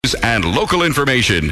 And local information.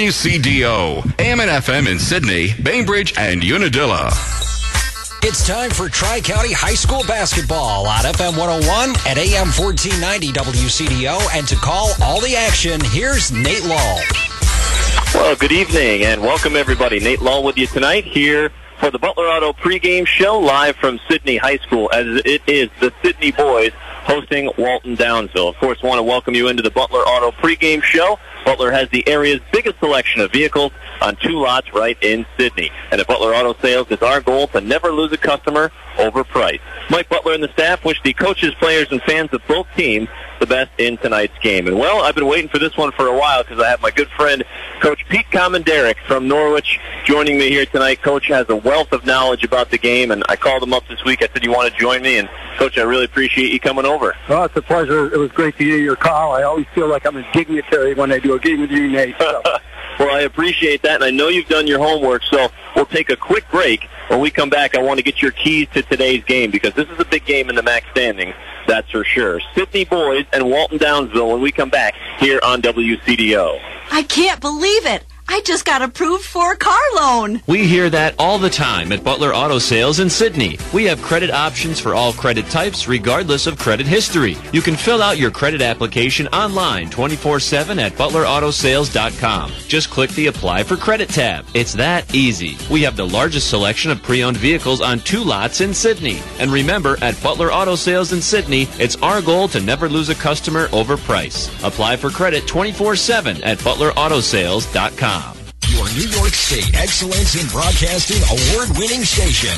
WCDO, AM and FM in Sydney, Bainbridge, and Unadilla. It's time for Tri-County High School basketball on FM 101 and AM 1490 WCDO. And to call all the action, here's Nate Lull. Well, good evening and welcome everybody. Nate Lull with you tonight here for the Butler Auto pregame show live from Sydney High School, as it is the Sydney boys hosting Walton Downsville. Of course, want to welcome you into the Butler Auto pregame show. Butler has the area's biggest selection of vehicles on 2 lots right in Sydney. And at Butler Auto Sales, it's our goal to never lose a customer over price. Mike Butler and the staff wish the coaches, players, and fans of both teams the best in tonight's game. And, well, I've been waiting for this one for a while because I have my good friend, Coach Pete Comanderic from Norwich, joining me here tonight. Coach has a wealth of knowledge about the game, and I called him up this week. I said, you want to join me? And, Coach, I really appreciate you coming over. Oh, it's a pleasure. It was great to hear your call. I always feel like I'm a dignitary when I do a game with you, Nate. So. Well, I appreciate that, and I know you've done your homework, so we'll take a quick break. When we come back, I want to get your keys to today's game because this is a big game in the MAC standings, that's for sure. Sydney boys and Walton Downsville when we come back here on WCDO. I can't believe it. I just got approved for a car loan. We hear that all the time at Butler Auto Sales in Sydney. We have credit options for all credit types, regardless of credit history. You can fill out your credit application online 24/7 at butlerautosales.com. Just click the Apply for Credit tab. It's that easy. We have the largest selection of pre-owned vehicles on 2 lots in Sydney. And remember, at Butler Auto Sales in Sydney, it's our goal to never lose a customer over price. Apply for credit 24/7 at butlerautosales.com. Your New York State Excellence in Broadcasting award-winning station,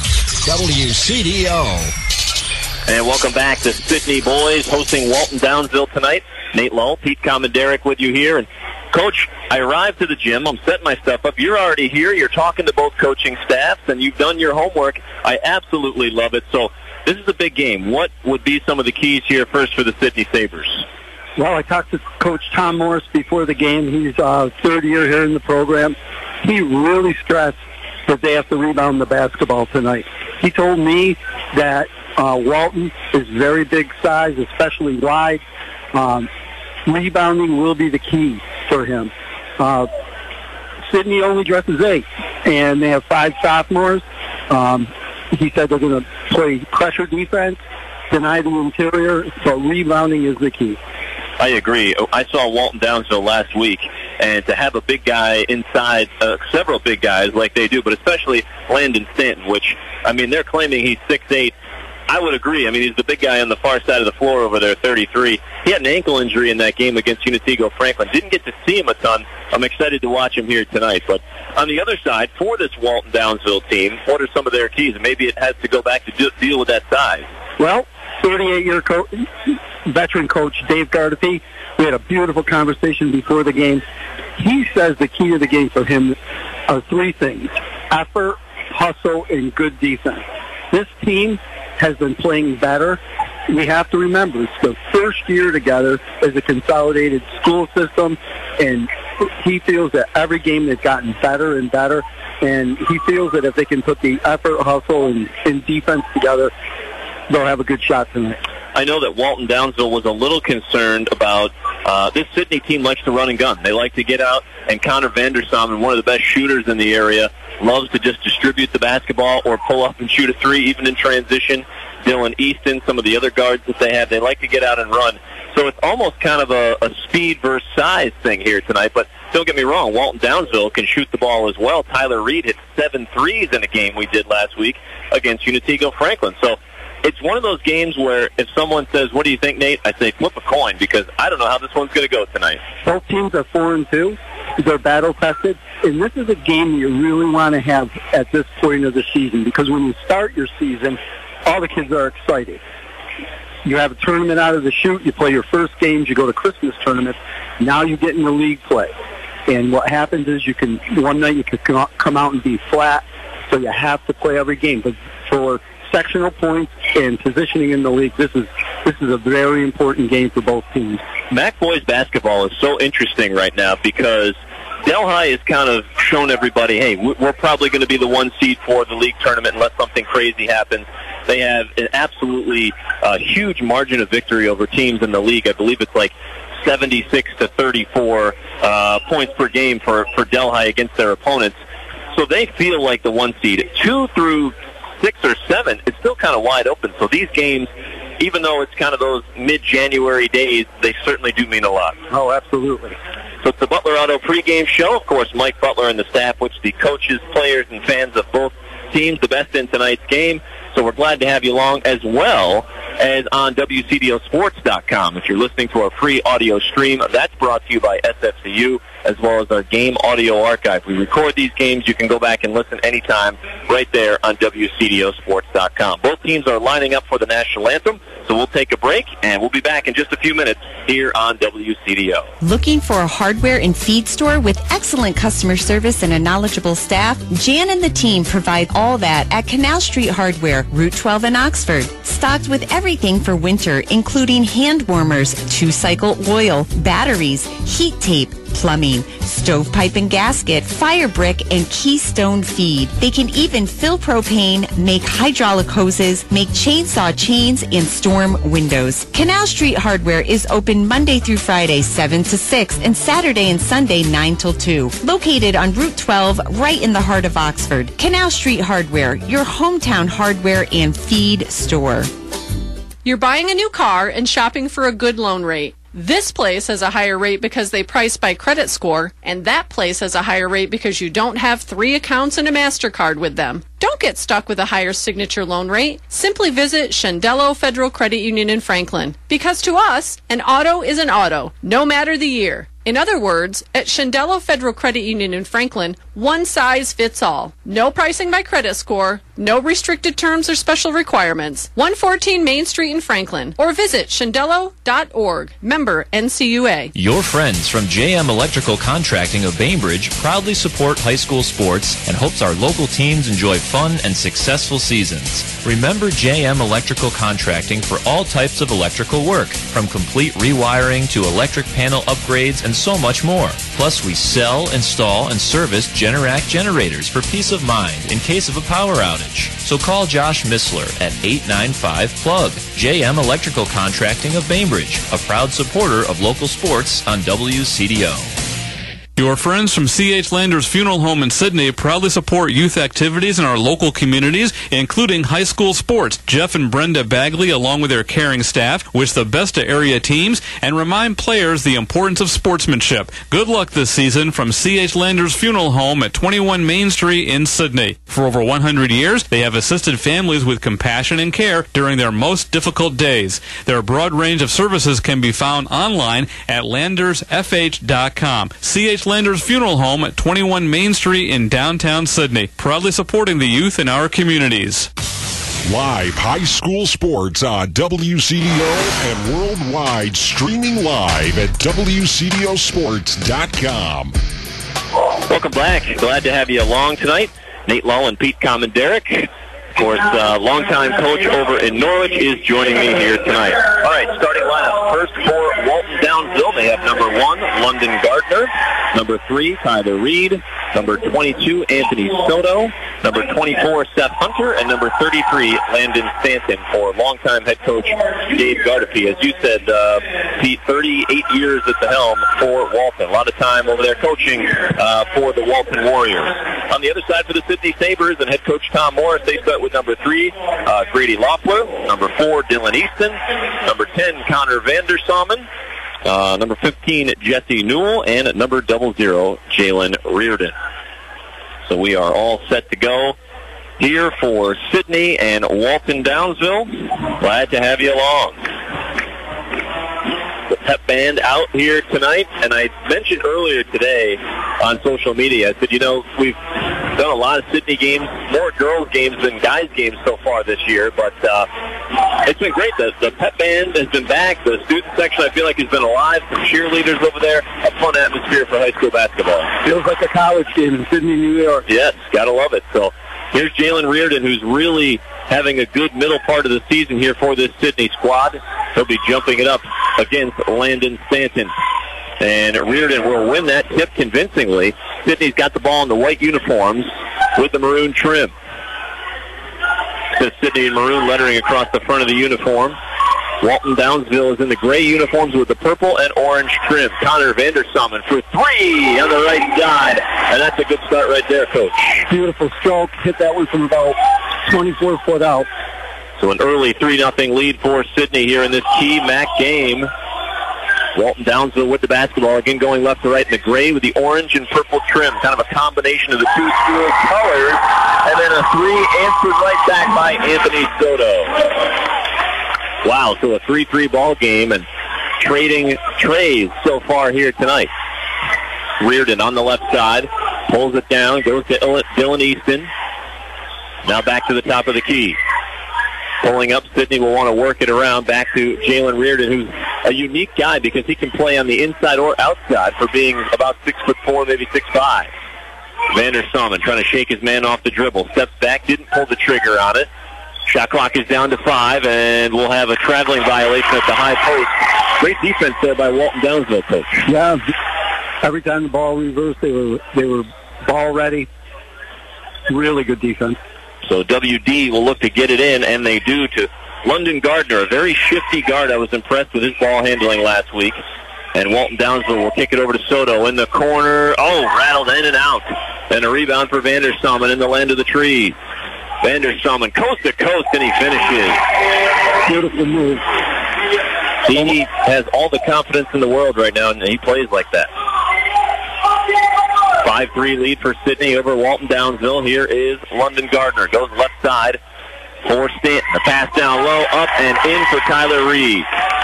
WCDO. And welcome back to Sydney boys hosting Walton Downsville tonight. Nate Lull, Pete Comanderic with you here. And Coach, I arrived to the gym. I'm setting my stuff up. You're already here. You're talking to both coaching staffs, and you've done your homework. I absolutely love it. So this is a big game. What would be some of the keys here first for the Sydney Sabres? Well, I talked to Coach Tom Morris before the game. He's 3rd year here in the program. He really stressed that they have to rebound the basketball tonight. He told me that Walton is very big size, especially wide. Rebounding will be the key for him. Sydney only dresses 8, and they have 5 sophomores. He said they're going to play pressure defense, deny the interior, but rebounding is the key. I agree. I saw Walton Downsville last week, and to have a big guy inside, several big guys like they do, but especially Landon Stanton, which, I mean, they're claiming he's 6'8". I would agree. I mean, he's the big guy on the far side of the floor over there, 33. He had an ankle injury in that game against Unatego Franklin. Didn't get to see him a ton. I'm excited to watch him here tonight. But on the other side, for this Walton Downsville team, what are some of their keys? Maybe it has to go back to deal with that size. Well, 38-year veteran coach Dave Gardefee, we had a beautiful conversation before the game. He says the key to the game for him are 3 things: effort, hustle, and good defense. This team has been playing better. We have to remember, it's the first year together as a consolidated school system, and he feels that every game they've gotten better and better, and he feels that if they can put the effort, hustle, and defense together, they'll have a good shot tonight. I know that Walton Downsville was a little concerned about this Sydney team likes to run and gun. They like to get out, and Connor Vandersamen, one of the best shooters in the area, loves to just distribute the basketball or pull up and shoot a 3, even in transition. Dylan Easton, some of the other guards that they have, they like to get out and run. So it's almost kind of a speed versus size thing here tonight. But don't get me wrong, Walton Downsville can shoot the ball as well. Tyler Reed hit 7 threes in a game we did last week against Unatego Franklin. So it's one of those games where if someone says, what do you think, Nate? I say flip a coin because I don't know how this one's going to go tonight. Both teams are 4-2. They're battle-tested. And this is a game you really want to have at this point of the season because when you start your season, all the kids are excited. You have a tournament out of the chute. You play your first games. You go to Christmas tournaments. Now you get into league play. And what happens is one night you can come out and be flat, so you have to play every game. But for sectional points and positioning in the league, this is a very important game for both teams. MAC boys basketball is so interesting right now because Delhi has kind of shown everybody, hey, we're probably going to be the 1 seed for the league tournament unless something crazy happens. They have an absolutely huge margin of victory over teams in the league. I believe it's like 76 to 34 points per game for Delhi against their opponents. So they feel like the 1 seed. 2 through 6 or 7, it's still kind of wide open. So these games, even though it's kind of those mid-January days, they certainly do mean a lot. Oh, absolutely. So it's the Butler Auto pregame show. Of course, Mike Butler and the staff, which the coaches, players, and fans of both teams, the best in tonight's game. So we're glad to have you along, as well as on WCDOsports.com. If you're listening to our free audio stream, that's brought to you by SFCU, as well as our game audio archive. We record these games. You can go back and listen anytime right there on WCDOsports.com. Both teams are lining up for the national anthem, so we'll take a break, and we'll be back in just a few minutes here on WCDO. Looking for a hardware and feed store with excellent customer service and a knowledgeable staff? Jan and the team provide all that at Canal Street Hardware, Route 12 in Oxford. Stocked with everything for winter, including hand warmers, 2-cycle oil, batteries, heat tape, plumbing, stovepipe and gasket, fire brick, and Keystone feed. They can even fill propane, make hydraulic hoses, make chainsaw chains, and storm windows. Canal Street Hardware is open Monday through Friday, 7 to 6, and Saturday and Sunday, 9 till 2. Located on Route 12, right in the heart of Oxford. Canal Street Hardware, your hometown hardware and feed store. You're buying a new car and shopping for a good loan rate. This place has a higher rate because they price by credit score, and that place has a higher rate because you don't have 3 accounts and a MasterCard with them. Don't get stuck with a higher signature loan rate. Simply visit Shandello Federal Credit Union in Franklin. Because to us, an auto is an auto, no matter the year. In other words, at Shandello Federal Credit Union in Franklin, one size fits all. No pricing by credit score, no restricted terms or special requirements. 114 Main Street in Franklin, or visit shandello.org. Member NCUA. Your friends from JM Electrical Contracting of Bainbridge proudly support high school sports and hopes our local teams enjoy fun and successful seasons. Remember JM Electrical Contracting for all types of electrical work, from complete rewiring to electric panel upgrades and so much more. Plus, we sell, install, and service Generac generators for peace of mind in case of a power outage. So call Josh Missler at 895-PLUG. JM Electrical Contracting of Bainbridge, a proud supporter of local sports on WCDO. Your friends from C.H. Landers Funeral Home in Sydney proudly support youth activities in our local communities, including high school sports. Jeff and Brenda Bagley, along with their caring staff, wish the best to area teams and remind players the importance of sportsmanship. Good luck this season from C.H. Landers Funeral Home at 21 Main Street in Sydney. For over 100 years, they have assisted families with compassion and care during their most difficult days. Their broad range of services can be found online at landersfh.com. C.H. Landers Funeral Home at 21 Main Street in downtown Sydney, proudly supporting the youth in our communities. Live high school sports on WCDO and worldwide, streaming live at WCDOsports.com. Welcome back. Glad to have you along tonight. Nate Lull and Pete Comanderic. Of course, longtime coach over in Norwich is joining me here tonight. All right, starting lineup. First for Walton Downsville, they have number 1, London Gardner. Number 3, Tyler Reed. Number 22, Anthony Soto. Number 24, Seth Hunter. And number 33, Landon Stanton, for longtime head coach Dave Gardefee. As you said, Pete, 38 years at the helm for Walton. A lot of time over there coaching for the Walton Warriors. On the other side for the Sydney Sabres and head coach Tom Morris, they start with number 3, Grady Loeffler. Number 4, Dylan Easton. Number 10, Connor Vandersaumen. Number 15, Jesse Newell. And at number 00, Jalen Reardon. So we are all set to go here for Sydney and Walton Downsville. Glad to have you along. The pep band out here tonight, and I mentioned earlier today on social media, I said, we've done a lot of Sydney games, more girls games than guys games so far this year, but it's been great. The pep band has been back. The student section, I feel like, has been alive. Some cheerleaders over there. A fun atmosphere for high school basketball. Feels like a college game in Sydney, New York. Yes, gotta love it. So here's Jalen Reardon, who's really having a good middle part of the season here for this Sydney squad. He'll be jumping it up against Landon Stanton. And Reardon will win that tip convincingly. Sydney's got the ball in the white uniforms with the maroon trim. Says Sydney in maroon lettering across the front of the uniform. Walton Downsville is in the gray uniforms with the purple and orange trim. Connor Vandersamen for three on the right side. And that's a good start right there, Coach. Beautiful stroke. Hit that one from about 24 foot out. So an early 3-0 lead for Sidney here in this key MAC game. Walton Downsville with the basketball, again going left to right in the gray with the orange and purple trim. Kind of a combination of the two schools' colors. And then a three answered right back by Anthony Soto. Wow, so a 3-3 ball game and trading trays so far here tonight. Reardon on the left side, pulls it down, goes to Dylan Easton. Now back to the top of the key. Pulling up, Sidney will want to work it around back to Jalen Reardon, who's a unique guy because he can play on the inside or outside for being about 6'4", maybe 6'5". Vandersamen trying to shake his man off the dribble. Steps back, didn't pull the trigger on it. Shot clock is down to 5, and we'll have a traveling violation at the high post. Great defense there by Walton Downsville, Coach. Yeah, every time the ball reversed, they were ball ready. Really good defense. So WD will look to get it in, and they do, to London Gardner, a very shifty guard. I was impressed with his ball handling last week. And Walton Downsville will kick it over to Soto in the corner. Oh, rattled in and out. And a rebound for Vandersamen in the land of the trees. Vandersamen coast to coast, and he finishes. Beautiful move. He has all the confidence in the world right now, and he plays like that. 5-3 lead for Sidney over Walton Downsville. Here is London Gardner. Goes left side for Stanton. The pass down low, up and in for Tyler Reed.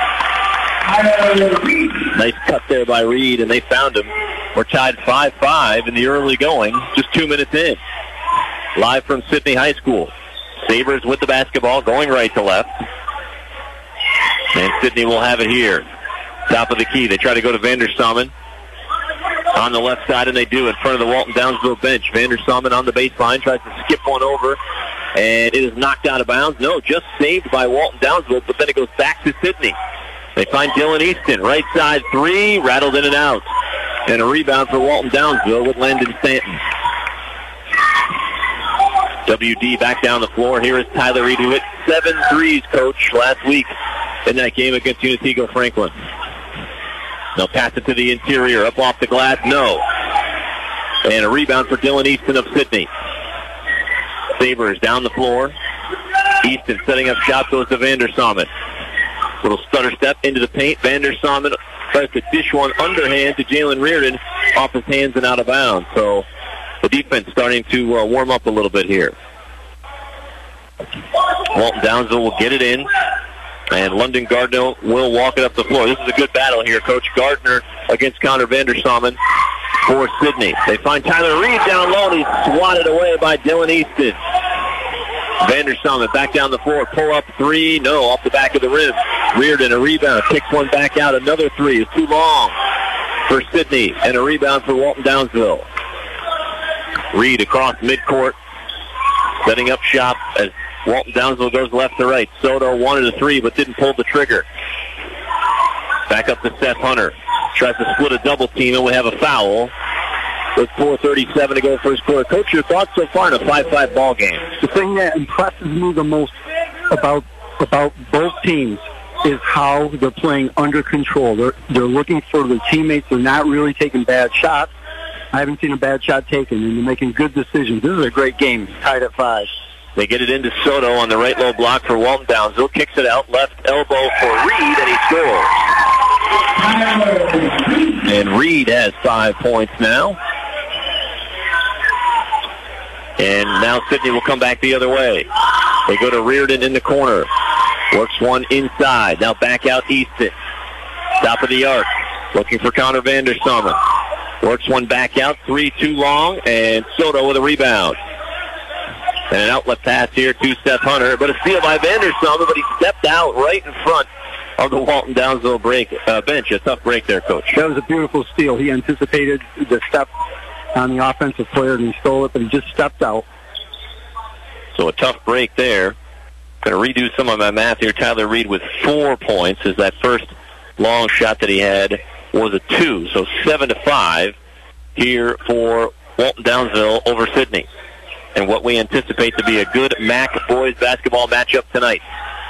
Nice cut there by Reed, and they found him. We're tied 5-5 in the early going, just 2 minutes in. Live from Sidney High School. Sabres with the basketball, going right to left. And Sidney will have it here. Top of the key. They try to go to Vandersamen on the left side, and they do in front of the Walton Downsville bench. Vandersamen on the baseline, tries to skip one over, and it is knocked out of bounds. No, just saved by Walton Downsville, but then it goes back to Sidney. They find Dylan Easton, right side three, rattled in and out. And a rebound for Walton Downsville with Landon Stanton. WD back down the floor. Here is Tyler Reed, who hit 7 threes, Coach, last week in that game against Untego Franklin. They'll pass it to the interior, up off the glass, no. And a rebound for Dylan Easton of Sidney. Sabres down the floor. Easton setting up shot, goes to Vandersamen. Little stutter step into the paint. Vandersamen tries to dish one underhand to Jalen Reardon off his hands and out of bounds. So the defense starting to warm up a little bit here. Walton Downsville will get it in, and London Gardner will walk it up the floor. This is a good battle here, Coach. Gardner against Connor Vandersamen for Sidney. They find Tyler Reed down low, and he's swatted away by Dylan Easton. Vandersamen back down the floor, pull up three, no, off the back of the rim. Reardon a rebound, kicks one back out, another three is too long for Sidney, and a rebound for Walton Downsville. Reed across midcourt, setting up shop as Walton Downsville goes left to right. Soto wanted a three, but didn't pull the trigger. Back up to Seth Hunter. Tries to split a double team, and we have a foul. With 4:37 to go first quarter. Coach, your thoughts so far in a 5-5 ball game? The thing that impresses me the most about both teams is how they're playing under control. They're looking for their teammates. They're not really taking bad shots. I haven't seen a bad shot taken, and they're making good decisions. This is a great game. Tied at 5. They get it into Soto on the right low block for Walton Downsville. Kicks it out, left elbow for Reed, and he scores. And Reed has 5 points now. And now Sidney will come back the other way. They go to Reardon in the corner. Works one inside. Now back out Easton. Top of the arc. Looking for Connor Vandersamen. Works one back out. 3 too long. And Soto with a rebound. And an outlet pass here to Seth Hunter. But a steal by Vandersamen. But he stepped out right in front of the Walton Downsville bench. A tough break there, Coach. That was a beautiful steal. He anticipated the step on the offensive player, and he stole it, but he just stepped out. So a tough break there. Going to redo some of my math here. Tyler Reed with 4 points, as that first long shot that he had was a 2. So 7-5 here for Walton Downsville over Sidney. And what we anticipate to be a good MAC boys basketball matchup tonight.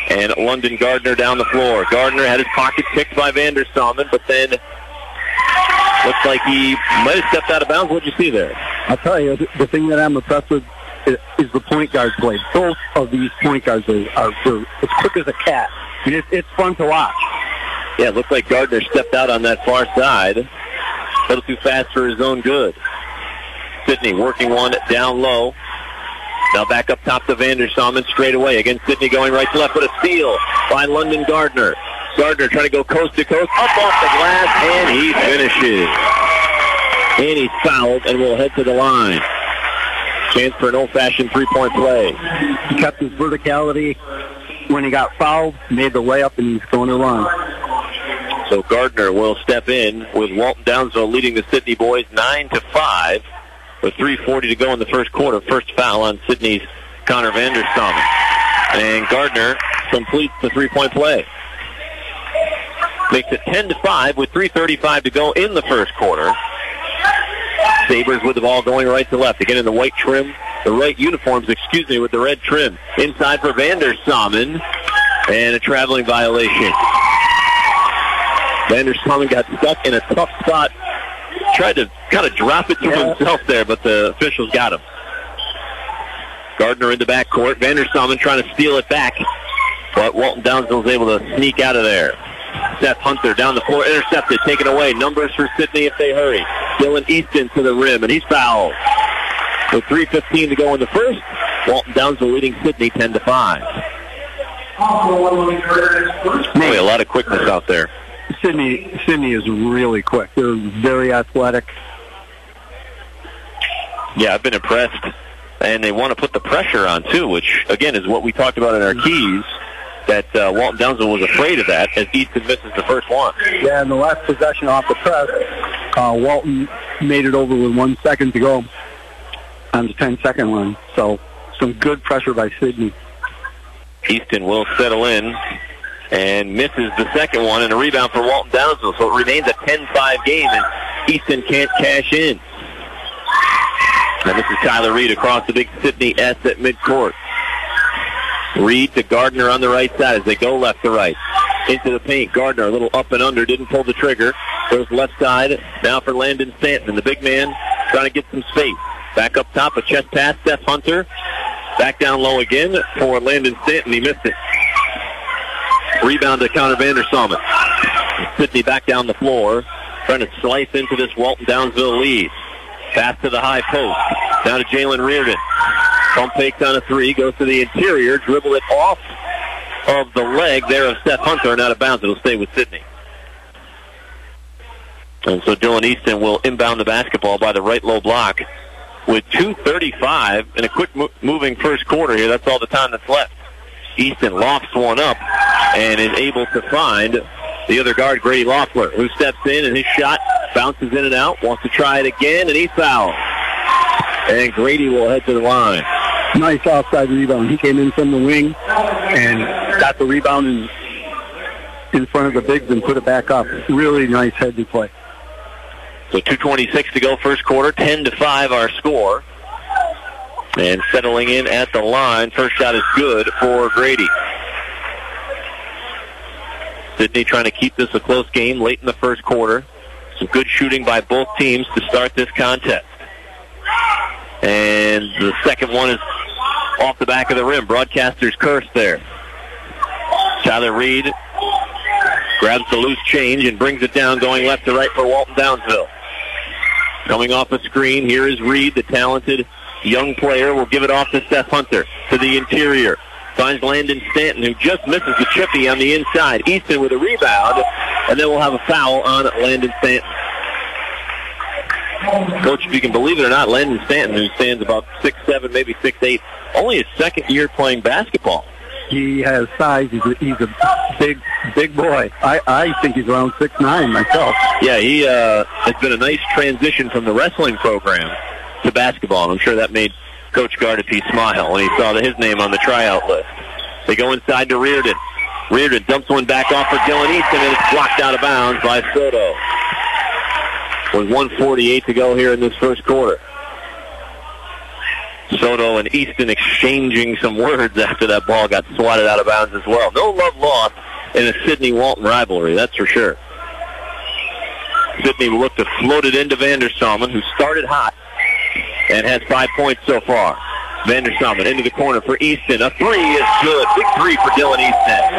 and London Gardner down the floor. Gardner had his pocket picked by Vandersalmen, but then looks like he might have stepped out of bounds. What did you see there? I'll tell you, the thing that I'm impressed with is the point guard play. Both of these point guards are as quick as a cat. I mean, it's fun to watch. Yeah, it looked like Gardner stepped out on that far side. A little too fast for his own good. Sidney working one down low. Now back up top to Vandersalmen straight away. Again, Sidney going right to left, but a steal by London Gardner. Gardner trying to go coast to coast, up off the glass, and he finishes. And he's fouled and will head to the line. Chance for an old-fashioned three-point play. He kept his verticality when he got fouled, made the layup, and he's going to the line. So Gardner will step in with Walton Downsville leading the Sidney boys 9-5 with 3:40 to go in the first quarter. First foul on Sidney's Connor Vandersalmen. And Gardner completes the three-point play. Makes it 10-5 with 3:35 to go in the first quarter. Sabres with the ball going right to left. Again in the white trim, the right uniforms, with the red trim. Inside for Vandersalmen, and a traveling violation. Vandersalmen got stuck in a tough spot. Tried to kind of drop it to himself there, but the officials got him. Gardner in the backcourt. Vandersalmen trying to steal it back, but Walton Downsville is able to sneak out of there. Seth Hunter down the floor, intercepted, taken away. Numbers for Sidney if they hurry. Dylan Easton to the rim, and he's fouled. With 3:15 to go in the first, Walton Downsville leading Sidney 10-5. Boy, a lot of quickness out there. Sidney is really quick. They're very athletic. Yeah, I've been impressed. And they want to put the pressure on, too, which, again, is what we talked about in our keys, that Walton Downsville was afraid of that as Easton misses the first one. Yeah, in the last possession off the press, Walton made it over with 1 second to go on the 10-second line. So some good pressure by Sidney. Easton will settle in and misses the second one, and a rebound for Walton Downsville. So it remains a 10-5 game, and Easton can't cash in. And this is Tyler Reed across the big Sidney S at midcourt. Reed to Gardner on the right side as they go left to right. Into the paint. Gardner a little up and under, didn't pull the trigger. Goes left side now for Landon Stanton. And the big man trying to get some space. Back up top, a chest pass, Seth Hunter. Back down low again for Landon Stanton. He missed it. Rebound to Connor Vandersalmen. Sidney back down the floor, trying to slice into this Walton Downsville lead. Pass to the high post. Down to Jalen Reardon. Pump fakes on a three, goes to the interior, dribble it off of the leg there of Seth Hunter and out of bounds. It'll stay with Sidney. And so Dylan Easton will inbound the basketball by the right low block with 2:35 in a quick moving first quarter here. That's all the time that's left. Easton lofts one up and is able to find the other guard, Grady Loeffler, who steps in, and his shot bounces in and out, wants to try it again, and he's fouled. And Grady will head to the line. Nice offside rebound. He came in from the wing and got the rebound in front of the bigs and put it back up. Really nice head to play. So 2:26 to go first quarter, 10-5 our score. And settling in at the line, first shot is good for Grady. Sidney trying to keep this a close game late in the first quarter. Some good shooting by both teams to start this contest. And the second one is off the back of the rim. Broadcaster's curse there. Tyler Reed grabs the loose change and brings it down going left to right for Walton Downsville. Coming off a screen, here is Reed, the talented young player. Will give it off to Seth Hunter to the interior. Finds Landon Stanton, who just misses the chippy on the inside. Easton with a rebound, and then we'll have a foul on Landon Stanton. Coach, if you can believe it or not, Landon Stanton, who stands about 6'7", maybe 6'8", only his second year playing basketball. He has size. He's a big boy. I think he's around 6'9" myself. Yeah, he has been a nice transition from the wrestling program to basketball, and I'm sure that made Coach Gardepee smile when he saw his name on the tryout list. They go inside to Reardon. Reardon dumps one back off for Dylan Easton, and it's blocked out of bounds by Soto. With 1:48 to go here in this first quarter. Soto and Easton exchanging some words after that ball got swatted out of bounds as well. No love lost in a Sidney-Walton rivalry, that's for sure. Sidney will look to float it into Vandersalmen, who started hot and has 5 points so far. Vandersalmen into the corner for Easton. A three is good. Big three for Dylan Easton.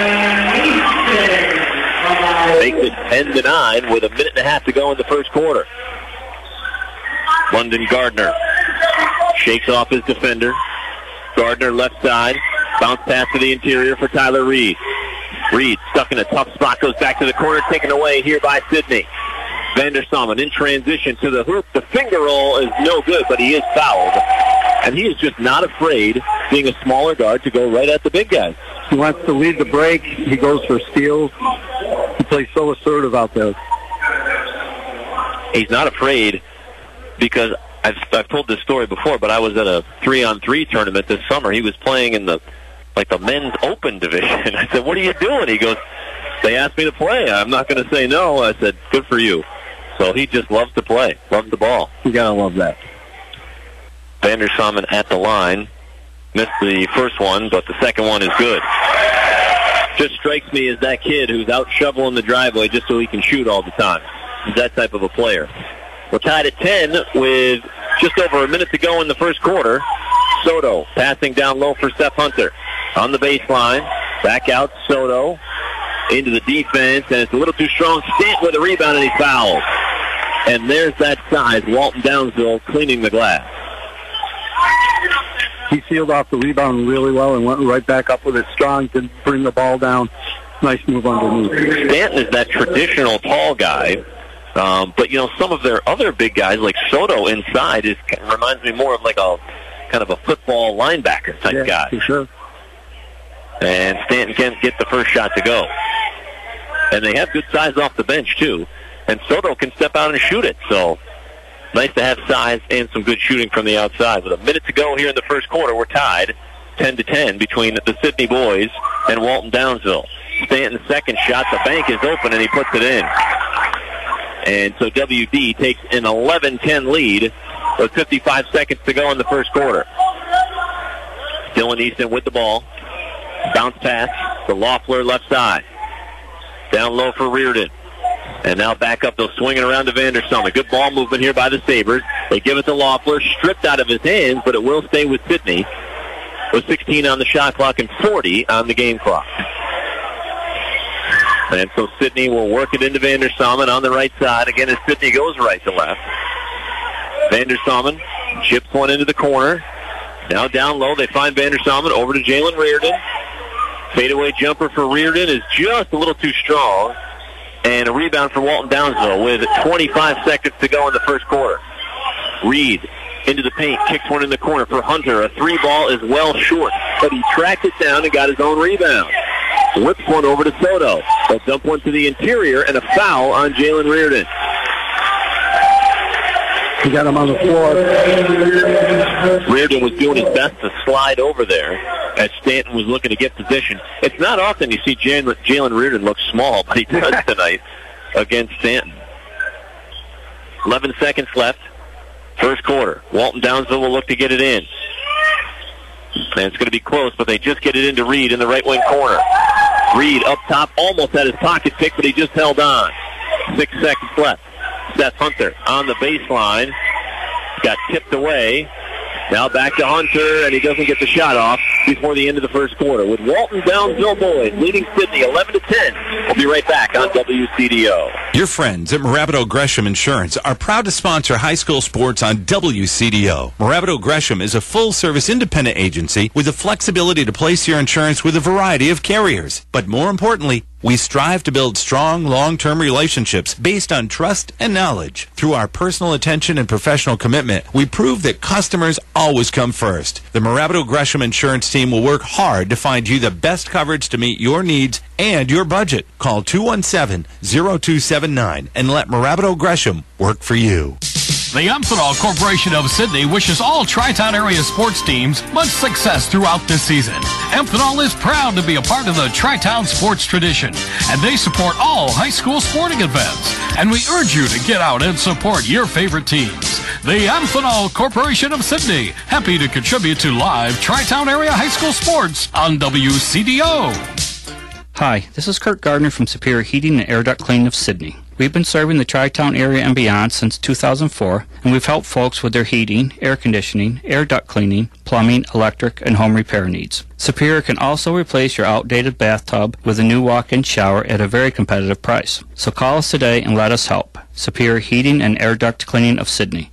Makes it 10-9 with a minute and a half to go in the first quarter. London Gardner shakes off his defender. Gardner left side. Bounce pass to the interior for Tyler Reed. Reed stuck in a tough spot, goes back to the corner, taken away here by Sidney. Vandersalmen in transition to the hoop. The finger roll is no good, but he is fouled. And he is just not afraid, being a smaller guard, to go right at the big guys. He wants to lead the break. He goes for steals. He plays so assertive out there. He's not afraid because I've told this story before, but I was at a 3-on-3 tournament this summer. He was playing in the men's open division. I said, "What are you doing?" He goes, "They asked me to play. I'm not going to say no." I said, "Good for you." So he just loves to play, loves the ball. You got to love that. Vandersalmen at the line. Missed the first one, but the second one is good. Just strikes me as that kid who's out shoveling the driveway just so he can shoot all the time. He's that type of a player. We're tied at 10 with just over a minute to go in the first quarter. Soto passing down low for Seth Hunter. On the baseline. Back out Soto. Into the defense, and it's a little too strong. Stant with a rebound, and he fouls. And there's that size, Walton Downsville cleaning the glass. He sealed off the rebound really well and went right back up with it strong to bring the ball down. Nice move underneath. Stanton is that traditional tall guy, but some of their other big guys, like Soto inside, reminds me more of like a kind of a football linebacker type guy. For sure. And Stanton can't get the first shot to go. And they have good size off the bench, too. And Soto can step out and shoot it. So, nice to have size and some good shooting from the outside. With a minute to go here in the first quarter, we're tied 10-10 between the Sidney boys and Walton Downsville. Stanton's second shot, the bank is open, and he puts it in. And so WD takes an 11-10 lead with 55 seconds to go in the first quarter. Dylan Easton with the ball. Bounce pass to Loeffler left side. Down low for Reardon. And now back up. They'll swing it around to Vandersalmen. Good ball movement here by the Sabres. They give it to Loeffler. Stripped out of his hands, but it will stay with Sidney. With 16 on the shot clock and 40 on the game clock. And so Sidney will work it into Vandersalmen on the right side. Again, as Sidney goes right to left. Vandersalmen chips one into the corner. Now down low, they find Vandersalmen over to Jalen Reardon. Fadeaway jumper for Reardon is just a little too strong. And a rebound for Walton Downsville with 25 seconds to go in the first quarter. Reed into the paint, kicks one in the corner for Hunter. A three ball is well short, but he tracked it down and got his own rebound. Whips one over to Soto. They'll dump one to the interior and a foul on Jalen Reardon. He got him on the floor. Reardon was doing his best to slide over there as Stanton was looking to get position. It's not often you see Jalen Reardon look small, but he does tonight against Stanton. 11 seconds left. First quarter. Walton Downsville will look to get it in. And it's going to be close, but they just get it into Reed in the right wing corner. Reed up top, almost had his pocket pick, but he just held on. 6 seconds left. Seth Hunter on the baseline. Got tipped away. Now back to Hunter, and he doesn't get the shot off before the end of the first quarter. With Walton Downsville boys leading Sidney 11-10. We'll be right back on WCDO. Your friends at Morabito Gresham Insurance are proud to sponsor high school sports on WCDO. Morabito Gresham is a full-service independent agency with the flexibility to place your insurance with a variety of carriers. But more importantly, we strive to build strong, long-term relationships based on trust and knowledge. Through our personal attention and professional commitment, we prove that customers always come first. The Morabito Gresham Insurance team will work hard to find you the best coverage to meet your needs and your budget. Call 217-0279 and let Morabito Gresham work for you. The Amphenol Corporation of Sydney wishes all Tri-Town area sports teams much success throughout this season. Amphenol is proud to be a part of the Tri-Town sports tradition, and they support all high school sporting events. And we urge you to get out and support your favorite teams. The Amphenol Corporation of Sydney, happy to contribute to live Tri-Town area high school sports on WCDO. Hi, this is Kurt Gardner from Superior Heating and Air Duct Cleaning of Sydney. We've been serving the Tri-Town area and beyond since 2004, and we've helped folks with their heating, air conditioning, air duct cleaning, plumbing, electric, and home repair needs. Superior can also replace your outdated bathtub with a new walk-in shower at a very competitive price. So call us today and let us help. Superior Heating and Air Duct Cleaning of Sydney,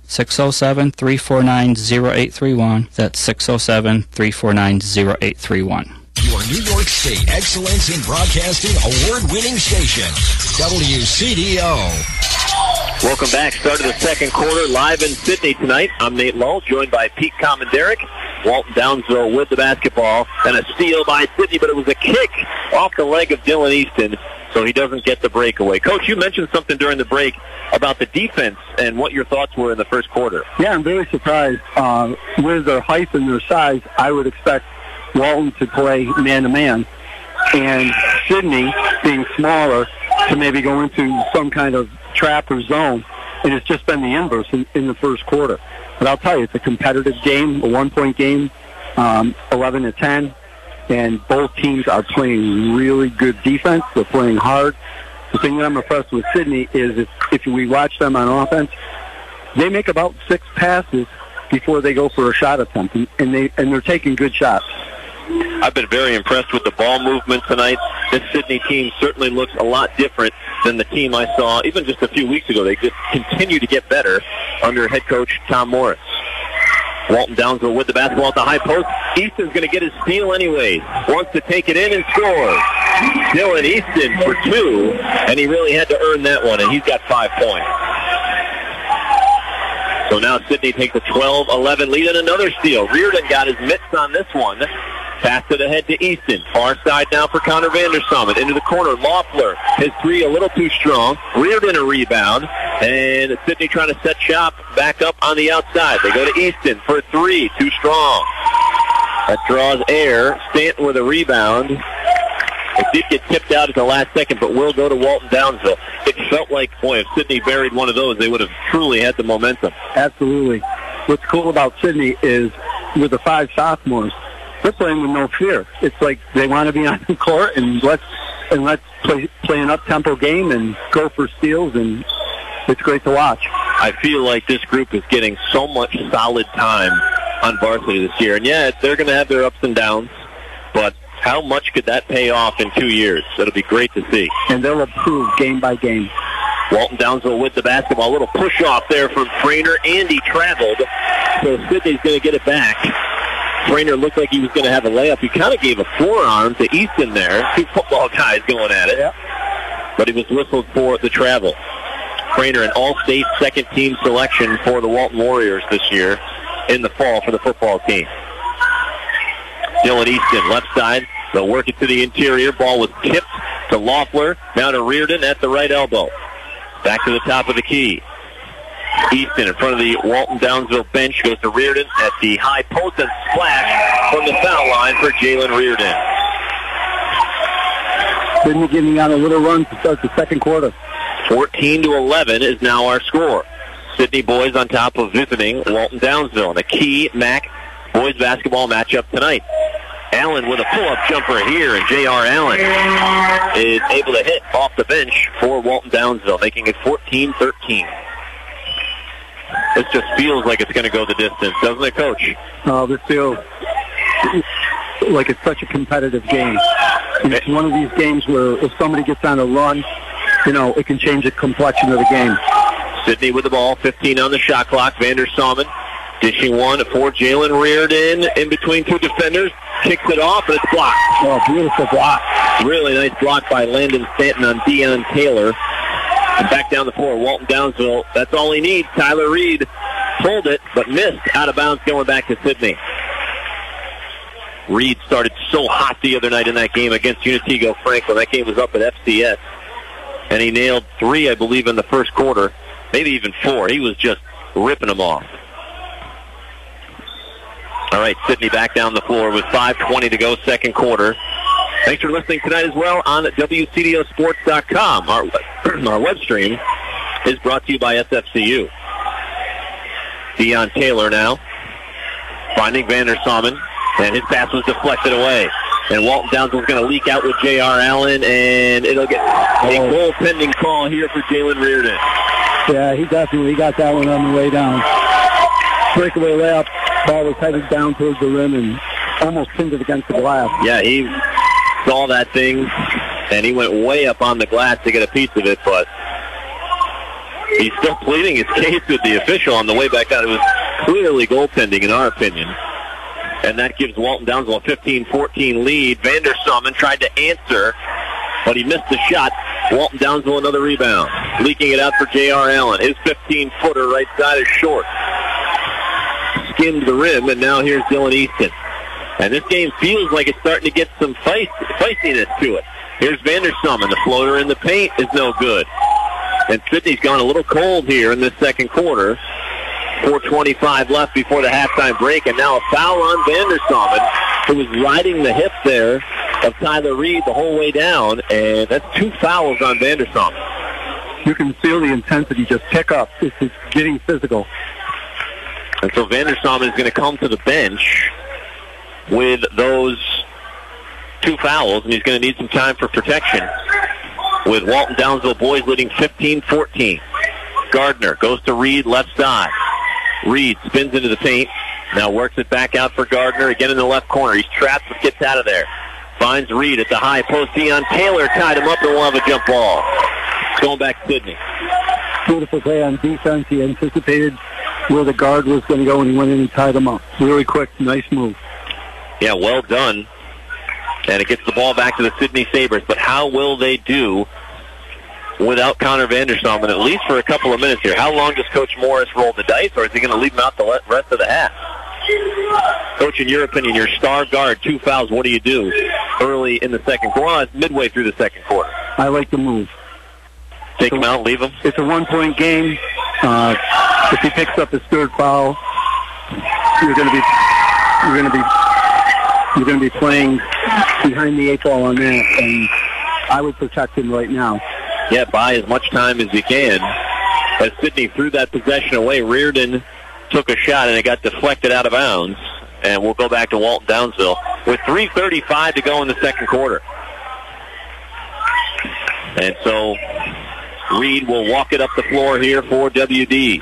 607-349-0831. That's 607-349-0831. Your New York State Excellence in Broadcasting award-winning station, WCDO. Welcome back. Start of the second quarter live in Sydney tonight. I'm Nate Lull, joined by Pete Comanderic. Walton Downsville with the basketball, and a steal by Sydney, but it was a kick off the leg of Dylan Easton, so he doesn't get the breakaway. Coach, you mentioned something during the break about the defense and what your thoughts were in the first quarter. Yeah, I'm very surprised. With their height and their size, I would expect Walton to play man-to-man, and Sydney, being smaller, to maybe go into some kind of trap or zone, and it's just been the inverse in the first quarter. But I'll tell you, it's a competitive game, a one-point game, 11-10, and both teams are playing really good defense. They're playing hard. The thing that I'm impressed with Sydney is if we watch them on offense, they make about 6 passes before they go for a shot attempt, and they're taking good shots. I've been very impressed with the ball movement tonight. This Sydney team certainly looks a lot different than the team I saw even just a few weeks ago. They just continue to get better under head coach Tom Morris. Walton Downsville with the basketball at the high post. Easton's going to get his steal anyway. Wants to take it in and score. Dylan Easton for 2, and he really had to earn that one, and he's got 5 points. So now Sydney takes a 12-11 lead and another steal. Reardon got his mitts on this one. Passed it ahead to Easton. Far side now for Connor Vandersomen. Into the corner. Loeffler. His 3 a little too strong. Reardon a rebound. And Sydney trying to set shop back up on the outside. They go to Easton for 3. Too strong. That draws air. Stanton with a rebound. It did get tipped out at the last second, but will go to Walton Downsville. It felt like, boy, if Sydney buried one of those, they would have truly had the momentum. Absolutely. What's cool about Sydney is with the 5 sophomores, they're playing with no fear. It's like they want to be on the court and let's play an up-tempo game and go for steals, and it's great to watch. I feel like this group is getting so much solid time on varsity this year. And, yeah, they're going to have their ups and downs, but how much could that pay off in 2 years? That'll be great to see. And they'll improve game by game. Walton Downsville with the basketball. A little push-off there from Frainer, and he traveled. So Sydney's going to get it back. Frainer looked like he was going to have a layup. He kind of gave a forearm to Easton there. 2 football guys going at it. Yep. But he was whistled for the travel. Frainer, an all-state second-team selection for the Walton Warriors this year in the fall for the football team. Dylan Easton, left side. They'll work it to the interior. Ball was tipped to Loeffler. Now to Reardon at the right elbow. Back to the top of the key. Easton in front of the Walton Downsville bench goes to Reardon at the high post and splash from the foul line for Jalen Reardon. Sydney getting on a little run to start the second quarter. 14-11 is now our score. Sydney boys on top of visiting Walton Downsville in a key MAC boys basketball matchup tonight. Allen with a pull-up jumper here, and J.R. Allen is able to hit off the bench for Walton Downsville, making it 14-13. This just feels like it's going to go the distance, doesn't it, Coach? Oh, this feels like it's such a competitive game. It's one of these games where if somebody gets on a run, it can change the complexion of the game. Sydney with the ball, 15 on the shot clock. Vandersomen dishing one for Jalen Reardon in between 2 defenders. Kicks it off, and it's blocked. Oh, beautiful block. Really nice block by Landon Stanton on Deion Taylor. And back down the floor, Walton Downsville. That's all he needs. Tyler Reed pulled it, but missed. Out of bounds going back to Sydney. Reed started so hot the other night in that game against Unitigo Franklin. That game was up at FCS. And he nailed 3, I believe, in the first quarter. Maybe even 4. He was just ripping them off. All right, Sidney back down the floor with 5:20 to go, second quarter. Thanks for listening tonight as well on WCDOsports.com. Our web stream is brought to you by SFCU. Deion Taylor now finding Vander Salmen, and his pass was deflected away. And Walton Downsville's going to leak out with J.R. Allen, and it'll get a goaltending call here for Jalen Reardon. Yeah, he definitely got that one on the way down. Breakaway layup, ball was headed down towards the rim and almost pinned it against the glass. Yeah, he saw that thing, and he went way up on the glass to get a piece of it, but he's still pleading his case with the official on the way back out. It was clearly goaltending, in our opinion. And that gives Walton Downsville a 15-14 lead. Vander Salmen tried to answer, but he missed the shot. Walton Downsville another rebound. Leaking it out for J.R. Allen. His 15-footer right side is short. Skimmed the rim, and now here's Dylan Easton. And this game feels like it's starting to get some feistiness to it. Here's Vander Salmen. The floater in the paint is no good. And Sidney's gone a little cold here in this second quarter. 4:25 left before the halftime break, and now a foul on Vander Salmen, who was riding the hip there of Tyler Reed the whole way down, and that's 2 fouls on Vander Salmen. You can feel the intensity just pick up. It's getting physical. And so Vander Salmen is going to come to the bench with those 2 fouls, and he's going to need some time for protection, with Walton Downsville boys leading 15-14. Gardner goes to Reed, left side. Reed spins into the paint. Now works it back out for Gardner. Again in the left corner. He's trapped, but gets out of there. Finds Reed at the high post. Deion Taylor tied him up, and we'll have a jump ball. Going back to Sidney. Beautiful play on defense. He anticipated where the guard was going to go, and he went in and tied him up. Really quick, nice move. Yeah, well done. And it gets the ball back to the Sidney Sabres. But how will they do without Connor Vander Salmen, at least for a couple of minutes here? How long does Coach Morris roll the dice, or is he going to leave him out the rest of the half? Coach, in your opinion, your star guard, 2 fouls, what do you do early in the second quarter? Well, it's midway through the second quarter. I like the move. Take him out, leave him? It's a 1-point game. If he picks up his 3rd foul, you're going to be playing behind the 8 ball on that, and I would protect him right now. Yeah, buy as much time as you can. As Sidney threw that possession away, Reardon took a shot, and it got deflected out of bounds. And we'll go back to Walton Downsville with 3:35 to go in the second quarter. And so Reed will walk it up the floor here for WD.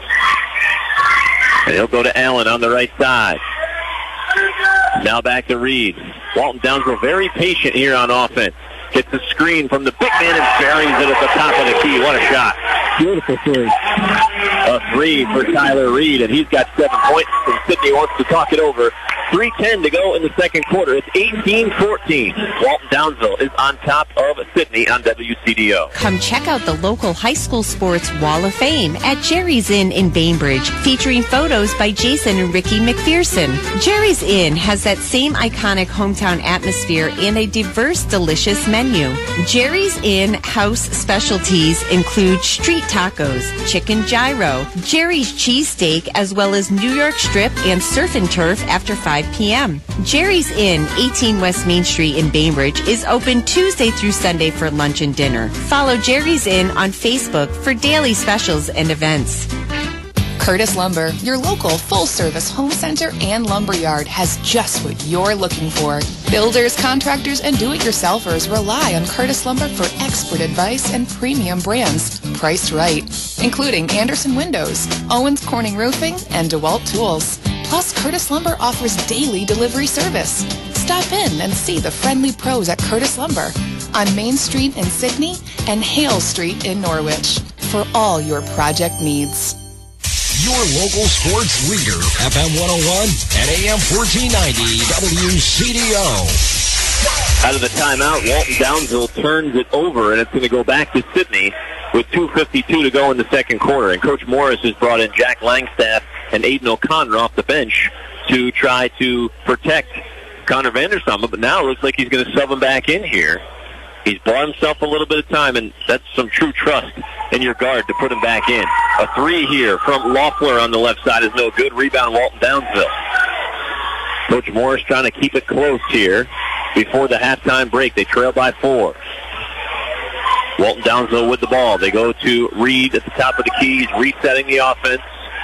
And he'll go to Allen on the right side. Now back to Reed. Walton Downsville very patient here on offense. Gets the screen from the big man and buries it at the top of the key. What a shot. Beautiful three. A 3 for Tyler Reed, and he's got 7 points, and Sidney wants to talk it over. 3:10 to go in the second quarter. It's 18-14. Walton Downsville is on top of Sidney on WCDO. Come check out the local high school sports Wall of Fame at Jerry's Inn in Bainbridge, featuring photos by Jason and Ricky McPherson. Jerry's Inn has that same iconic hometown atmosphere and a diverse, delicious menu. Jerry's Inn house specialties include street tacos, chicken gyro, Jerry's cheesesteak, as well as New York strip and surf and turf after 5 p.m. Jerry's Inn, 18 West Main Street in Bainbridge, is open Tuesday through Sunday for lunch and dinner. Follow Jerry's Inn on Facebook for daily specials and events. Curtis Lumber, your local full-service home center and lumberyard, has just what you're looking for. Builders, contractors, and do-it-yourselfers rely on Curtis Lumber for expert advice and premium brands priced right, including Anderson Windows, Owens Corning Roofing, and DeWalt Tools. Plus, Curtis Lumber offers daily delivery service. Stop in and see the friendly pros at Curtis Lumber on Main Street in Sidney and Hale Street in Norwich for all your project needs. Your local sports leader, FM 101 and AM 1490 WCDO. Out of the timeout, Walton Downsville turns it over, and it's going to go back to Sidney with 2:52 to go in the second quarter. And Coach Morris has brought in Jack Langstaff and Aiden O'Connor off the bench to try to protect Connor Vander Salmen, but now it looks like he's going to sub him back in here. He's bought himself a little bit of time, and that's some true trust in your guard to put him back in. A three here from Loeffler on the left side is no good. Rebound, Walton Downsville. Coach Morris trying to keep it close here before the halftime break. They trail by 4. Walton Downsville with the ball. They go to Reed at the top of the key. He's resetting the offense.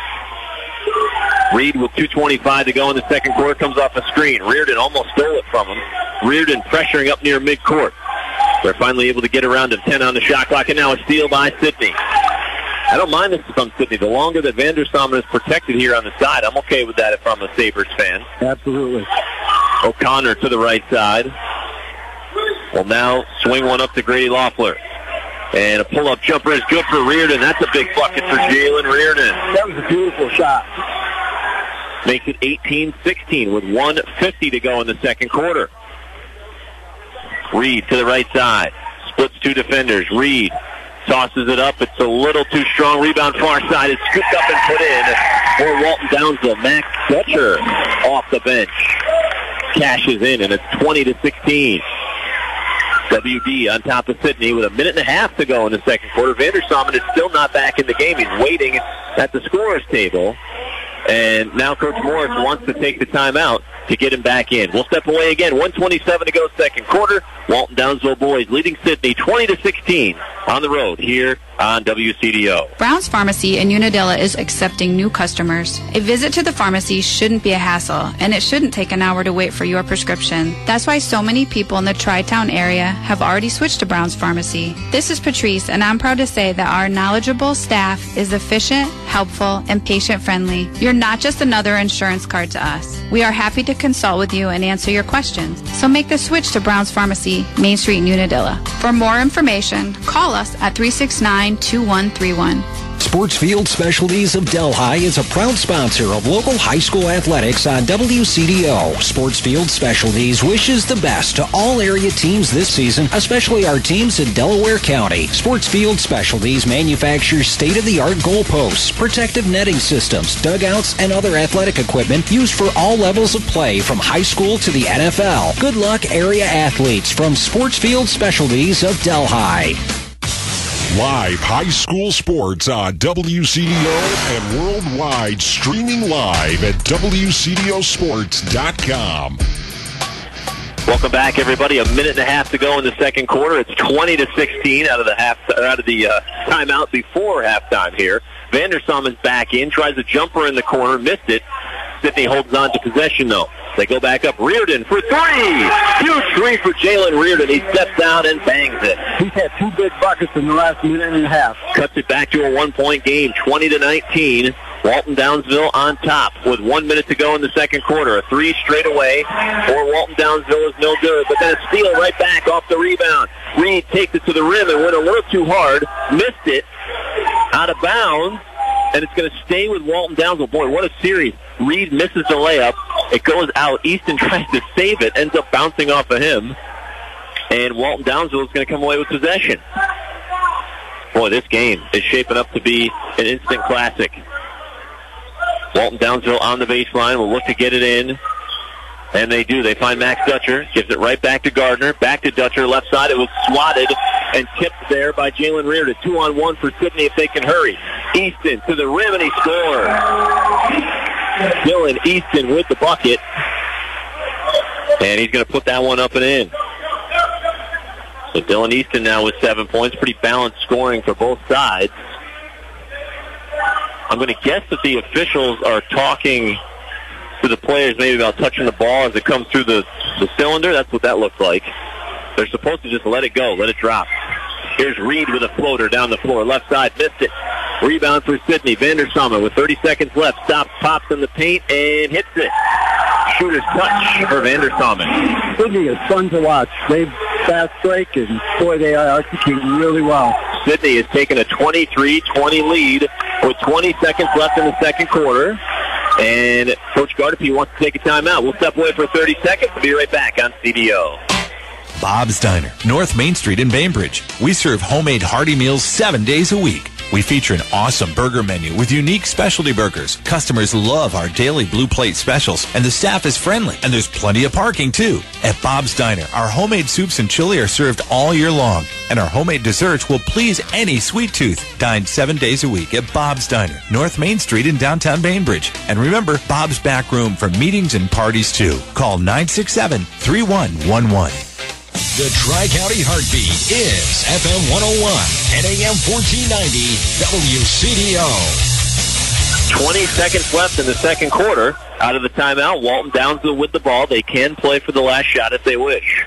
Reed with 2:25 to go in the second quarter comes off a screen. Reardon almost stole it from him. Reardon pressuring up near midcourt. They're finally able to get around him. 10 on the shot clock, and now a steal by Sidney. I don't mind this from Sidney. The longer that Vandersamen is protected here on the side, I'm okay with that if I'm a Sabres fan. Absolutely. O'Connor to the right side. Will now swing one up to Grady Loeffler. And a pull-up jumper is good for Reardon. That's a big bucket for Jalen Reardon. That was a beautiful shot. Makes it 18-16 with 1:50 to go in the second quarter. Reed to the right side. Splits 2 defenders. Reed tosses it up. It's a little too strong. Rebound far side is scooped up and put in for Walton Downsville. Max Dutcher off the bench. Cashes in, and it's 20-16. WD on top of Sidney with a minute and a half to go in the second quarter. Vandersamen is still not back in the game. He's waiting at the scorer's table. And now Coach Morris wants to take the timeout to get him back in. We'll step away again. 1:27 to go second quarter. Walton Downsville boys leading Sidney 20-16 on the road here on WCDO. Brown's Pharmacy in Unadilla is accepting new customers. A visit to the pharmacy shouldn't be a hassle, and it shouldn't take an hour to wait for your prescription. That's why so many people in the Tri-Town area have already switched to Brown's Pharmacy. This is Patrice, and I'm proud to say that our knowledgeable staff is efficient, helpful, and patient-friendly. You're not just another insurance card to us. We are happy to consult with you and answer your questions. So make the switch to Brown's Pharmacy, Main Street in Unadilla. For more information, call us at 369-2131. Sportsfield Specialties of Delhi is a proud sponsor of local high school athletics on WCDO. Sportsfield Specialties wishes the best to all area teams this season, especially our teams in Delaware County. Sportsfield Specialties manufactures state-of-the-art goalposts, protective netting systems, dugouts, and other athletic equipment used for all levels of play from high school to the NFL. Good luck, area athletes, from Sportsfield Specialties of Delhi. Live high school sports on WCDO and worldwide, streaming live at WCDOsports.com. Welcome back, everybody. A minute and a half to go in the second quarter. It's 20-16 out of the timeout before halftime here. Vandersamen's back in, tries a jumper in the corner, missed it. Sidney holds on to possession, though. They go back up. Reardon for 3. Huge 3 for Jalen Reardon. He steps out and bangs it. He's had 2 big buckets in the last minute and a half. Cuts it back to a 1-point game, 20-19. Walton Downsville on top with 1 minute to go in the second quarter. A 3 straight away for Walton Downsville is no good, but then a steal right back off the rebound. Reed takes it to the rim and went a little too hard. Missed it. Out of bounds. And it's going to stay with Walton Downsville. Boy, what a series. Reed misses the layup. It goes out. Easton tries to save it. Ends up bouncing off of him. And Walton Downsville is going to come away with possession. Boy, this game is shaping up to be an instant classic. Walton Downsville on the baseline will look to get it in. And they do. They find Max Dutcher. Gives it right back to Gardner. Back to Dutcher. Left side. It was swatted and tipped there by Jalen Reardon. 2-on-1 for Sidney if they can hurry. Easton to the rim, and he scores. Dylan Easton with the bucket. And he's going to put that one up and in. So Dylan Easton now with 7 points. Pretty balanced scoring for both sides. I'm going to guess that the officials are talking to the players maybe about touching the ball as it comes through the cylinder. That's what that looks like. They're supposed to just let it go, let it drop. Here's Reed with a floater down the floor. Left side, missed it. Rebound for Sidney. Vandersamen with 30 seconds left. Stops, pops in the paint, and hits it. Shooter's touch for Vandersamen. Sidney is fun to watch. They fast break, and boy, they are executing really well. Sidney has taken a 23-20 lead with 20 seconds left in the second quarter. And Coach Gardepy wants to take a timeout. We'll step away for 30 seconds. We'll be right back on CDO. Bob's Diner, North Main Street in Bainbridge. We serve homemade hearty meals 7 days a week. We feature an awesome burger menu with unique specialty burgers. Customers love our daily Blue Plate specials, and the staff is friendly. And there's plenty of parking, too. At Bob's Diner, our homemade soups and chili are served all year long, and our homemade desserts will please any sweet tooth. Dine 7 days a week at Bob's Diner, North Main Street in downtown Bainbridge. And remember, Bob's back room for meetings and parties, too. Call 967-3111. The Tri-County Heartbeat is FM 101 and AM 1490 WCDO. 20 seconds left in the second quarter. Out of the timeout, Walton Downsville with the ball. They can play for the last shot if they wish.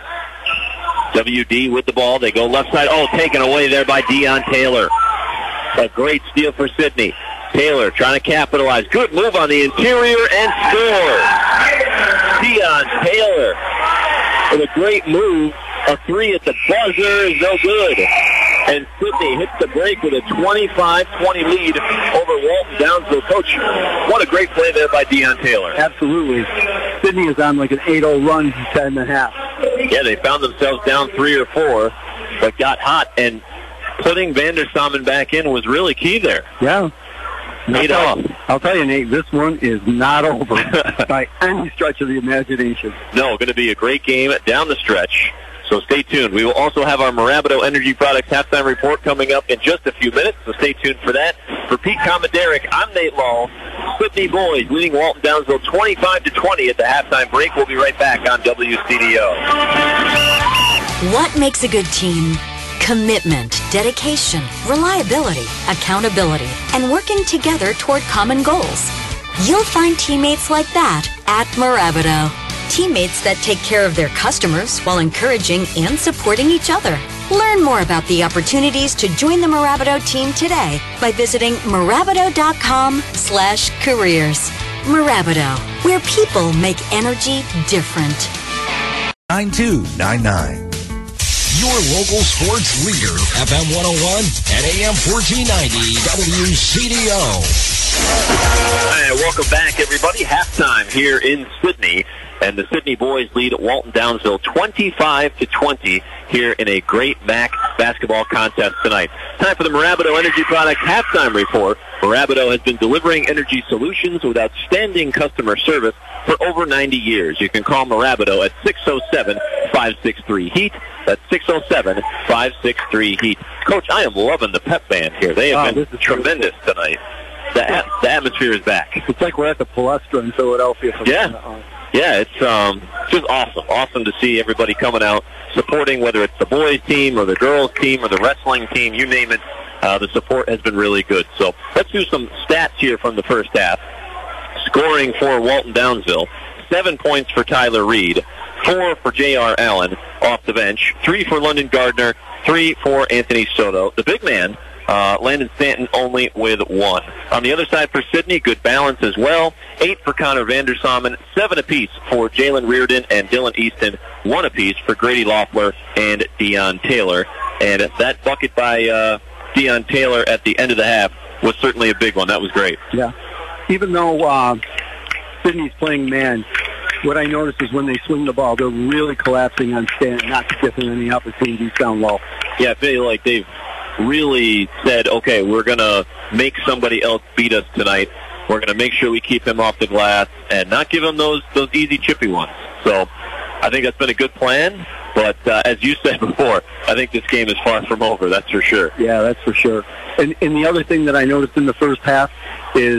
WD with the ball. They go left side. Oh, taken away there by Deion Taylor. A great steal for Sidney. Taylor trying to capitalize. Good move on the interior and score. Deion Taylor with a great move. A three at the buzzer is no good. And Sidney hits the break with a 25-20 lead over Walton Downsville. Coach, what a great play there by Deion Taylor. Absolutely. Sidney is on like an 8-0 run, 10.5. Yeah, they found themselves down 3 or 4, but got hot, and putting Vandersamen back in was really key there. Yeah. I'll tell you, Nate, this one is not over by any stretch of the imagination. No, going to be a great game down the stretch. So stay tuned. We will also have our Marabito Energy Products halftime report coming up in just a few minutes, so stay tuned for that. For Pete Comanderic, I'm Nate Law. Sydney boys leading Walton Downsville 25-20 at the halftime break. We'll be right back on WCDO. What makes a good team? Commitment, dedication, reliability, accountability, and working together toward common goals. You'll find teammates like that at Marabito. Teammates that take care of their customers while encouraging and supporting each other. Learn more about the opportunities to join the Marabito team today by visiting marabito.com/careers. Marabito, where people make energy different. 9299. Your local sports leader, FM 101 and AM 1490 WCDO. Hey, welcome back, everybody. Halftime here in Sidney, and the Sidney boys lead Walton Downsville 25-20 here in a great MAC basketball contest tonight. Time for the Marabito Energy Products halftime report. Marabito has been delivering energy solutions with outstanding customer service for over 90 years. You can call Marabito at 607-563-HEAT. That's 607-563-HEAT. Coach, I am loving the pep band here. They have been tremendous tonight. The atmosphere is back. It's like we're at the Palestra in Philadelphia. Yeah, it's just awesome. Awesome to see everybody coming out, supporting, whether it's the boys' team or the girls' team or the wrestling team, you name it. The support has been really good. So let's do some stats here from the first half. Scoring for Walton Downsville, 7 points for Tyler Reed, 4 for J.R. Allen off the bench, 3 for London Gardner, 3 for Anthony Soto. The big man, Landon Stanton, only with 1. On the other side for Sidney, good balance as well. 8 for Connor Vandersamen, 7 apiece for Jalen Reardon and Dylan Easton, 1 apiece for Grady Loeffler and Deion Taylor. And that bucket by Deion Taylor at the end of the half was certainly a big one. That was great. Yeah. Even though Sidney's playing man, what I noticed is when they swing the ball, they're really collapsing on Stanton, not giving any opportunities down low. Yeah, I feel like they've really said, okay, we're going to make somebody else beat us tonight. We're going to make sure we keep him off the glass and not give him those easy chippy ones. So I think that's been a good plan. But as you said before, I think this game is far from over, that's for sure. Yeah, that's for sure. And the other thing that I noticed in the first half is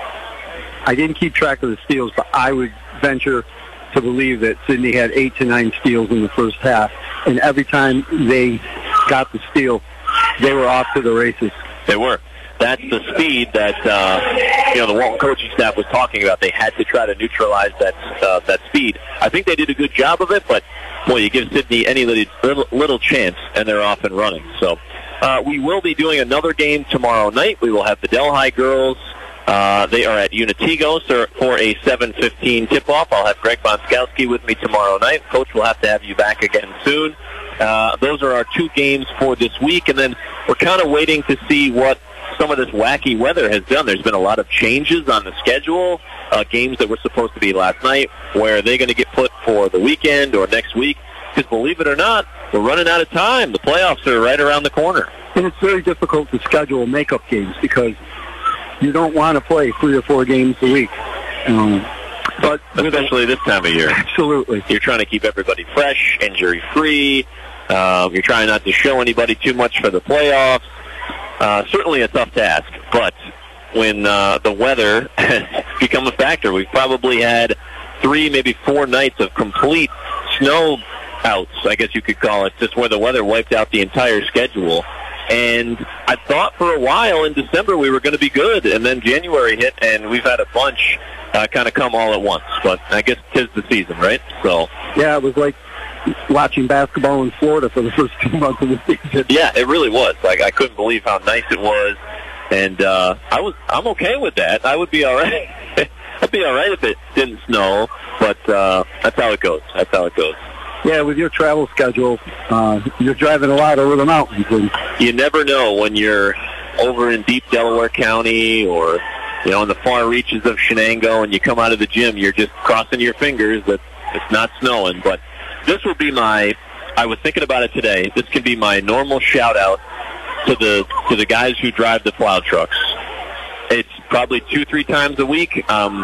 I didn't keep track of the steals, but I would venture to believe that Sidney had 8 to 9 steals in the first half. And every time they got the steal, they were off to the races. They were. That's the speed that the Walton coaching staff was talking about. They had to try to neutralize that speed. I think they did a good job of it, but boy, you give Sidney any little chance, and they're off and running. So we will be doing another game tomorrow night. We will have the Delhi girls. They are at Unitigo for a 7:15 tip-off. I'll have Greg Bonskowski with me tomorrow night. Coach will have to have you back again soon. Those are our 2 games for this week, and then we're kind of waiting to see what some of this wacky weather has done. There's been a lot of changes on the schedule. Games that were supposed to be last night, where are they going to get put for the weekend or next week? Because believe it or not, we're running out of time. The playoffs are right around the corner. And it's very difficult to schedule makeup games because you don't want to play 3 or 4 games a week. But especially this time of year. Absolutely. You're trying to keep everybody fresh, injury-free. You're trying not to show anybody too much for the playoffs. Certainly a tough task, but when the weather has become a factor, we've probably had 3, maybe 4 nights of complete snow outs, I guess you could call it, just where the weather wiped out the entire schedule. And I thought for a while in December we were going to be good, and then January hit, and we've had a bunch kind of come all at once. But I guess 'tis the season, right? So yeah, it was like watching basketball in Florida for the first 2 months of the season. Yeah, it really was. Like, I couldn't believe how nice it was, and I'm okay with that. I would be all right. I'd be all right if it didn't snow, but that's how it goes. That's how it goes. Yeah, with your travel schedule, you're driving a lot over the mountains. And you never know when you're over in deep Delaware County or, you know, in the far reaches of Shenango, and you come out of the gym, you're just crossing your fingers that it's not snowing. But this will be I was thinking about it today, this can be my normal shout-out to the guys who drive the plow trucks. It's probably 2-3 times a week.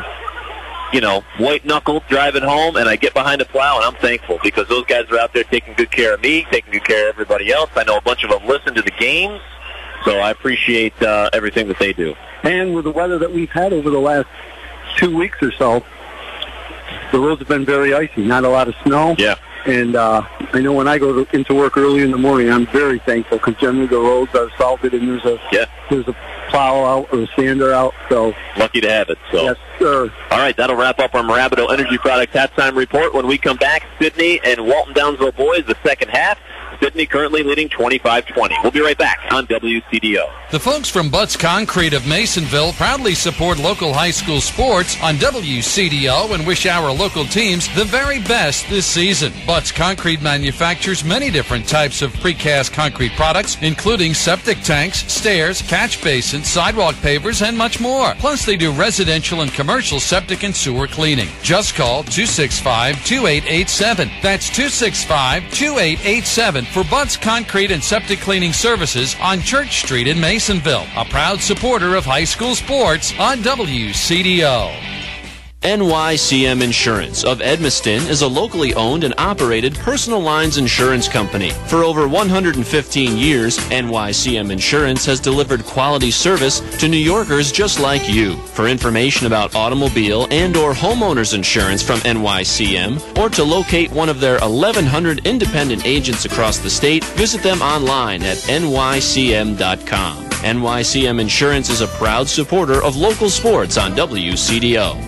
You know, white-knuckled driving home, and I get behind the plow, and I'm thankful because those guys are out there taking good care of me, taking good care of everybody else. I know a bunch of them listen to the games, so I appreciate everything that they do. And with the weather that we've had over the last 2 weeks or so, the roads have been very icy, not a lot of snow. Yeah. And I know when I go into work early in the morning, I'm very thankful because generally the roads are salted and there's a plow out or a sander out. So lucky to have it. So yes, sir. All right, that'll wrap up our Marabito Energy Products halftime report. When we come back, Sydney and Walton Downsville boys, the second half. Sydney currently leading 25-20. We'll be right back on WCDO. The folks from Butts Concrete of Masonville proudly support local high school sports on WCDO and wish our local teams the very best this season. Butts Concrete manufactures many different types of precast concrete products, including septic tanks, stairs, catch basins, sidewalk pavers, and much more. Plus, they do residential and commercial septic and sewer cleaning. Just call 265-2887. That's 265-2887 for Butts Concrete and Septic Cleaning Services on Church Street in Masonville. A proud supporter of high school sports on WCDO. NYCM Insurance of Edmiston is a locally owned and operated personal lines insurance company. For over 115 years, NYCM Insurance has delivered quality service to New Yorkers just like you. For information about automobile and or homeowners insurance from NYCM, or to locate one of their 1,100 independent agents across the state, visit them online at nycm.com. NYCM Insurance is a proud supporter of local sports on WCDO.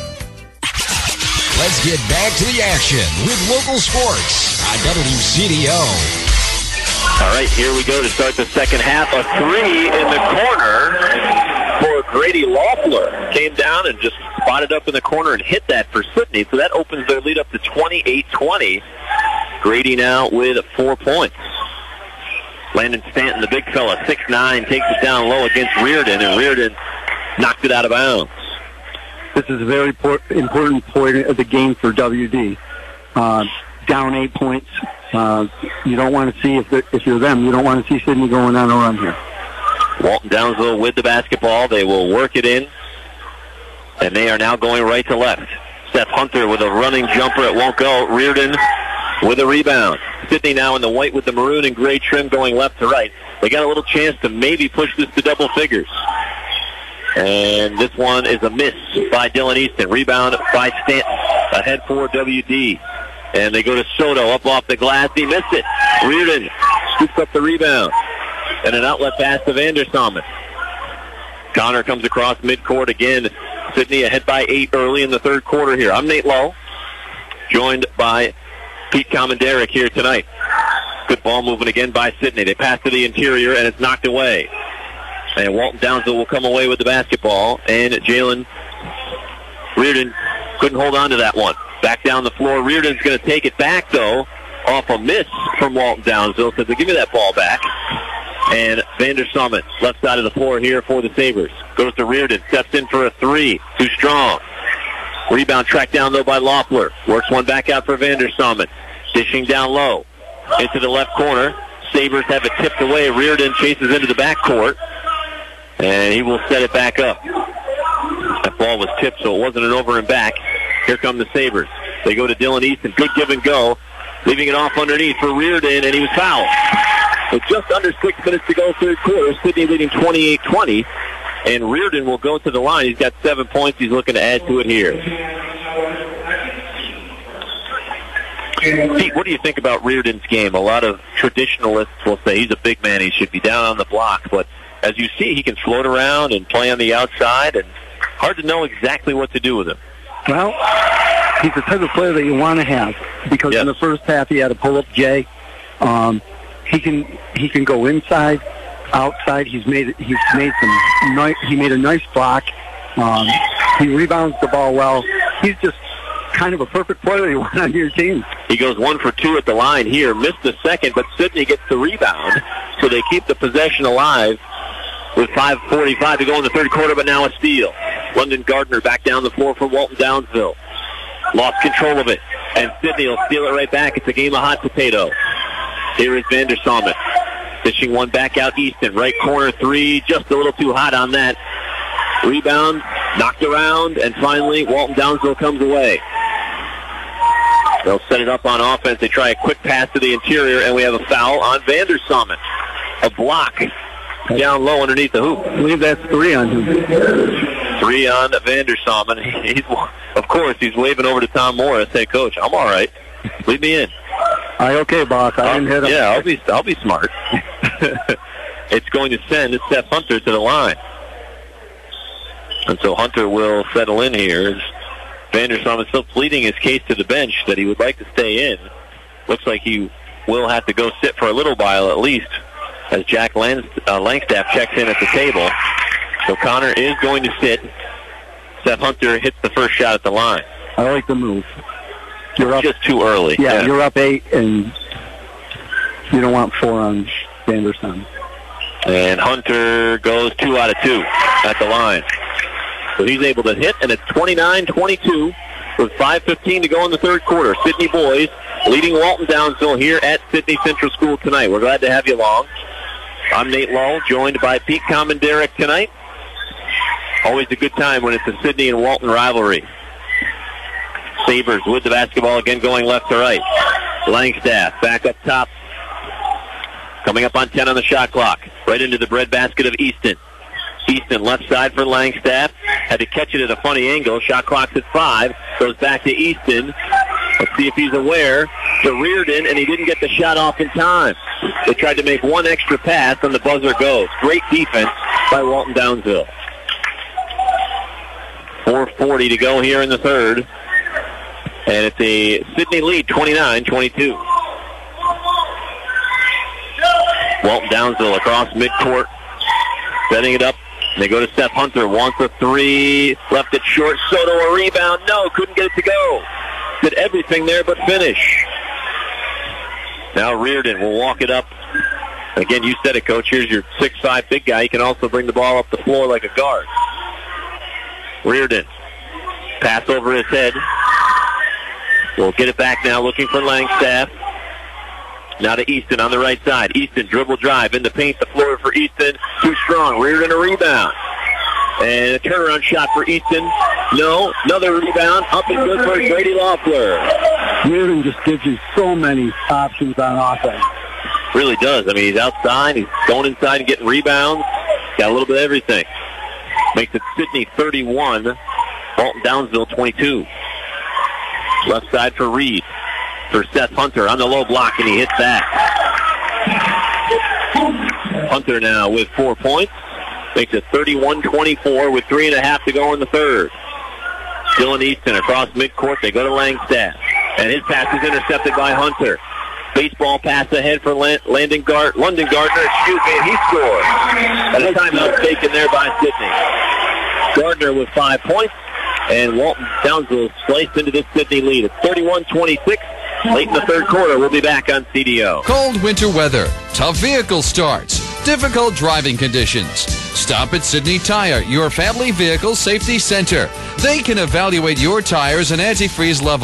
Let's get back to the action with local sports on WCDO. All right, here we go to start the second half. A 3 in the corner for Grady Loeffler. Came down and just spotted up in the corner and hit that for Sydney. So that opens their lead up to 28-20. Grady now with 4 points. Landon Stanton, the big fella, 6'9", takes it down low against Reardon, and Reardon knocked it out of bounds. This is a very important point of the game for WD. Down 8 points. You don't want to see, if you're them, you don't want to see Sydney going on a run here. Walton Downsville with the basketball. They will work it in, and they are now going right to left. Seth Hunter with a running jumper. It won't go. Reardon with a rebound. Sydney now in the white with the maroon and gray trim going left to right. They got a little chance to maybe push this to double figures. And this one is a miss by Dylan Easton. Rebound by Stanton. Ahead for WD. And they go to Soto up off the glass. He missed it. Reardon scoops up the rebound. And an outlet pass to Vandersamen. Connor comes across midcourt again. Sydney ahead by 8 early in the third quarter here. I'm Nate Lowe, joined by Pete Comanderic here tonight. Good ball moving again by Sydney. They pass to the interior, and it's knocked away. And Walton Downsville will come away with the basketball. And Jalen Reardon couldn't hold on to that one. Back down the floor. Reardon's going to take it back, though, off a miss from Walton Downsville. Says, give me that ball back. And Vandersamen, left side of the floor here for the Sabres. Goes to Reardon. Steps in for a 3. Too strong. Rebound tracked down, though, by Loeffler. Works one back out for Vandersamen. Dishing down low. Into the left corner. Sabres have it tipped away. Reardon chases into the backcourt, and he will set it back up. That ball was tipped, so it wasn't an over and back. Here come the Sabres. They go to Dylan Easton. Good give and go. Leaving it off underneath for Reardon, and he was fouled. With just under 6 minutes to go third quarter, Sidney leading 28-20, and Reardon will go to the line. He's got 7 points. He's looking to add to it here. Pete, what do you think about Reardon's game? A lot of traditionalists will say he's a big man. He should be down on the block, but as you see, he can float around and play on the outside, and hard to know exactly what to do with him. Well, he's the type of player that you want to have, because in the first half he had a pull-up J. He can go inside, outside. He made a nice block. He rebounds the ball well. He's just kind of a perfect player you want on your team. He goes 1 for 2 at the line here. Missed the second, but Sidney gets the rebound, so they keep the possession alive with 5:45 to go in the third quarter, but now a steal. London Gardner back down the floor for Walton Downsville. Lost control of it, and Sidney will steal it right back. It's a game of hot potato. Here is Vandersommet. Dishing one back out Easton. Right corner three, just a little too hot on that. Rebound, knocked around, and finally Walton Downsville comes away. They'll set it up on offense. They try a quick pass to the interior, and we have a foul on Vandersommet. A block down low underneath the hoop. I believe that's 3 on him. 3 on Vandersommet. Of course, he's waving over to Tom Morris. Hey, Coach, I'm all right. Leave me in. Okay, boss. I didn't hit him. Yeah, I'll be smart. It's going to send Seth Hunter to the line. And so Hunter will settle in here. Vandersommet still pleading his case to the bench that he would like to stay in. Looks like he will have to go sit for a little while at least, as Jack Langstaff checks in at the table. So Connor is going to sit. Seth Hunter hits the first shot at the line. I like the move. You're up, just too early. Yeah, you're up 8, and you don't want 4 on Vandersommet. And Hunter goes 2 out of 2 at the line. So he's able to hit, and it's 29-22 with 5:15 to go in the third quarter. Sidney boys leading Walton Downsville here at Sidney Central School tonight. We're glad to have you along. I'm Nate Lull, joined by Pete Comanderic tonight. Always a good time when it's a Sidney and Walton rivalry. Sabres with the basketball again, going left to right. Langstaff back up top. Coming up on 10 on the shot clock. Right into the breadbasket of Easton. Easton left side for Langstaff. Had to catch it at a funny angle. Shot clock's at 5. Goes back to Easton. Let's see if he's aware. To Reardon, and he didn't get the shot off in time. They tried to make one extra pass, and the buzzer goes. Great defense by Walton Downsville. 4:40 to go here in the third. And it's a Sidney lead, 29-22. Walton Downsville across midcourt. Setting it up. They go to Seth Hunter. Wants a 3. Left it short. Soto a rebound. No, couldn't get it to go. Did everything there but finish. Now Reardon will walk it up. Again, you said it, Coach. Here's your 6'5" big guy. He can also bring the ball up the floor like a guard. Reardon. Pass over his head. We'll get it back now, looking for Langstaff. Now to Easton on the right side. Easton dribble drive in the paint. The floor for Easton. Too strong. Reardon a rebound. And a turnaround shot for Easton. No. Another rebound. Up and good for Grady Loeffler. Reardon just gives you so many options on offense. Really does. I mean, he's outside. He's going inside and getting rebounds. Got a little bit of everything. Makes it Sidney 31. Walton Downsville 22. Left side for Reed. For Seth Hunter on the low block, and he hits that. Hunter now with 4 points. Makes it 31-24 with 3.5 to go in the third. Dylan Easton across midcourt. They go to Langstaff. And his pass is intercepted by Hunter. Baseball pass ahead for London Gardner. And he scores. And a timeout taken there by Sidney. Gardner with 5 points. And Walton Downsville sliced into this Sidney lead. It's 31-26. Late in the third quarter, we'll be back on CDO. Cold winter weather, tough vehicle starts, difficult driving conditions. Stop at Sidney Tire, your family vehicle safety center. They can evaluate your tires and antifreeze level.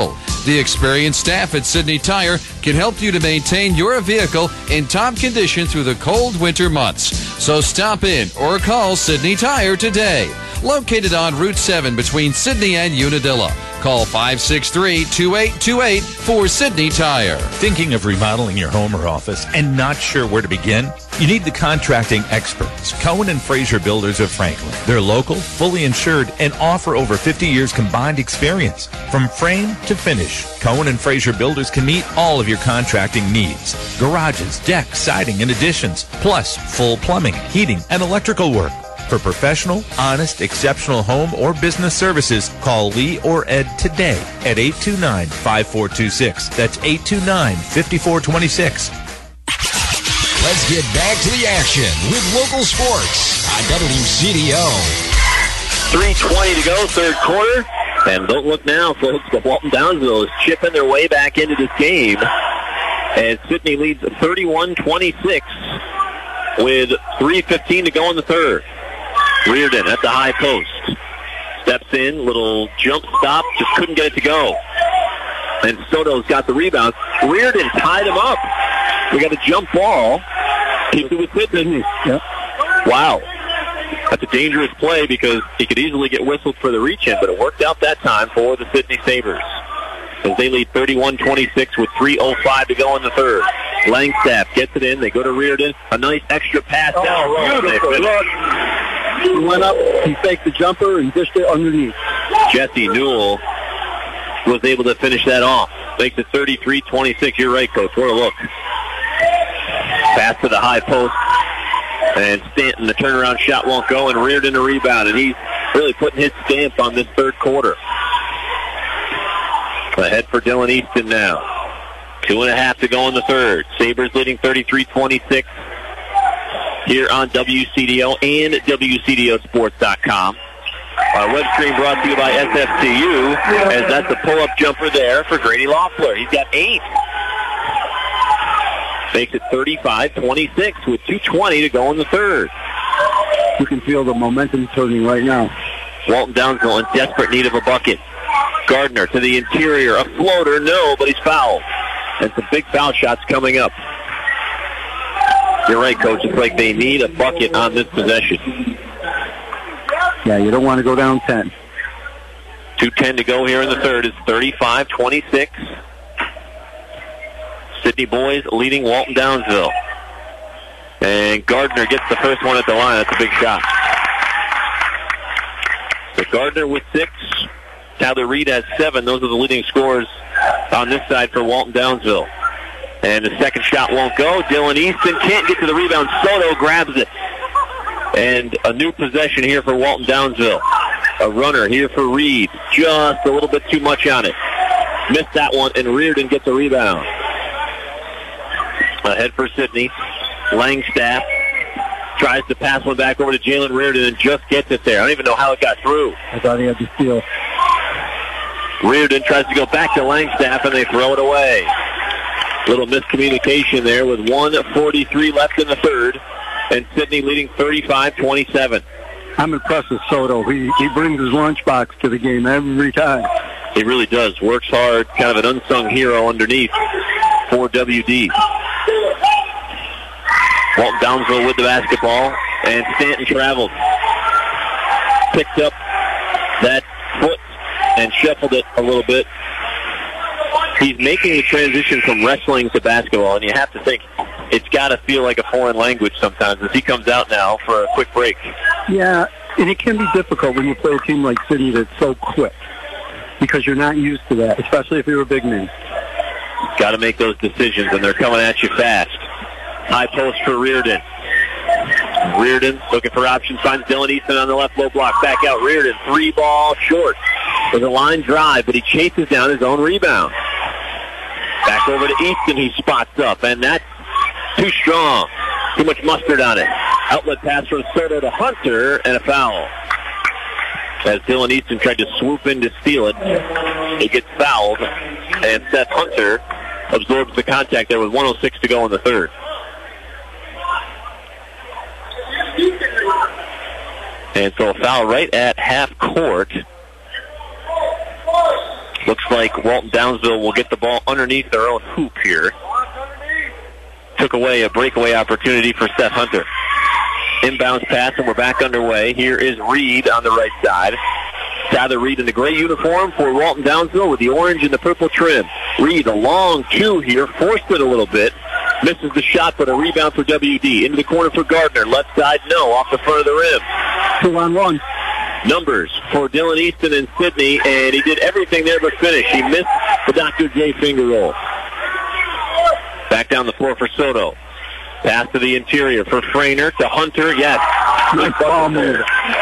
The experienced staff at Sydney Tire can help you to maintain your vehicle in top condition through the cold winter months. So stop in or call Sydney Tire today. Located on Route 7 between Sydney and Unadilla. Call 563-2828 for Sydney Tire. Thinking of remodeling your home or office and not sure where to begin? You need the contracting experts, Cohen and Fraser Builders of Franklin. They're local, fully insured, and offer over 50 years combined experience. From frame to finish, Cohen and Fraser Builders can meet all of your contracting needs. Garages, decks, siding, and additions, plus full plumbing, heating, and electrical work. For professional, honest, exceptional home or business services, call Lee or Ed today at 829-5426. That's 829-5426. Let's get back to the action with local sports on WCDO. 3:20 to go, third quarter. And don't look now, folks, but Walton Downsville is chipping their way back into this game. And Sydney leads 31-26 with 3:15 to go in the third. Reardon at the high post. Steps in, little jump stop, just couldn't get it to go. And Soto's got the rebound. Reardon tied him up. We got a jump ball. Keeps it with Sydney. Yep. Wow. That's a dangerous play because he could easily get whistled for the reach-in, but it worked out that time for the Sydney Sabres. As they lead 31-26 with 3:05 to go in the third. Langstaff gets it in. They go to Reardon. A nice extra pass down. Beautiful. He went up, he faked the jumper, and dished it underneath. Jesse Newell was able to finish that off. Makes it 33-26. You're right, Coach. What a look. Pass to the high post. And Stanton, the turnaround shot won't go, and Reardon a rebound. And he's really putting his stamp on this third quarter. Ahead for Dylan Easton now. 2.5 to go in the third. Sabres leading 33-26 here on WCDO and WCDOsports.com. Our web stream brought to you by SFCU, as that's a pull-up jumper there for Grady Loeffler. He's got 8. Makes it 35-26 with 2:20 to go in the third. You can feel the momentum turning right now. Walton Downsville in desperate need of a bucket. Gardner to the interior. A floater, no, but he's fouled. And some big foul shots coming up. You're right, Coach. It's like they need a bucket on this possession. Yeah, you don't want to go down 10. 2:10 to go here in the third. It's 35-26. Sydney boys leading Walton Downsville. And Gardner gets the first one at the line. That's a big shot. So Gardner with 6. Tyler Reed has 7. Those are the leading scorers on this side for Walton Downsville. And the second shot won't go. Dylan Easton can't get to the rebound. Soto grabs it. And a new possession here for Walton Downsville. A runner here for Reed. Just a little bit too much on it. Missed that one, and Reardon gets a rebound. Ahead for Sydney. Langstaff tries to pass one back over to Jalen Reardon and just gets it there. I don't even know how it got through. I thought he had the steal. Reardon tries to go back to Langstaff, and they throw it away. Little miscommunication there with 1:43 left in the third, and Sydney leading 35-27. I'm impressed with Soto. He brings his lunchbox to the game every time. He really does. Works hard. Kind of an unsung hero underneath for WD. Walton Downsville with the basketball, and Stanton traveled. Picked up that foot and shuffled it a little bit. He's making the transition from wrestling to basketball, and you have to think it's got to feel like a foreign language sometimes as he comes out now for a quick break. Yeah, and it can be difficult when you play a team like Sydney that's so quick because you're not used to that, especially if you're a big man. Got to make those decisions, and they're coming at you fast. High post for Reardon. Reardon looking for options, finds Dylan Easton on the left low block. Back out Reardon, 3-ball short. With a line drive, but he chases down his own rebound. Back over to Easton, he spots up, and that's too strong. Too much mustard on it. Outlet pass from Soto to Hunter, and a foul. As Dylan Easton tried to swoop in to steal it, he gets fouled, and Seth Hunter absorbs the contact there with 1:06 to go in the third. And so a foul right at half court. Looks Looks like Walton Downsville will get the ball underneath their own hoop here. Took away a breakaway opportunity for Seth Hunter. Inbounds pass, and we're back underway. Here is Reed on the right side. Tyler Reed in the gray uniform for Walton Downsville with the orange and the purple trim. Reed, a long two here, forced it a little bit. Misses the shot, but a rebound for WD. Into the corner for Gardner. Left side, no. Off the front of the rim. 2-on-1. Numbers for Dylan Easton and Sidney, and he did everything there but finish. He missed the Dr. J finger roll. Back down the floor for Soto. Pass to the interior for Frainer to Hunter. Yes. Nice ball move.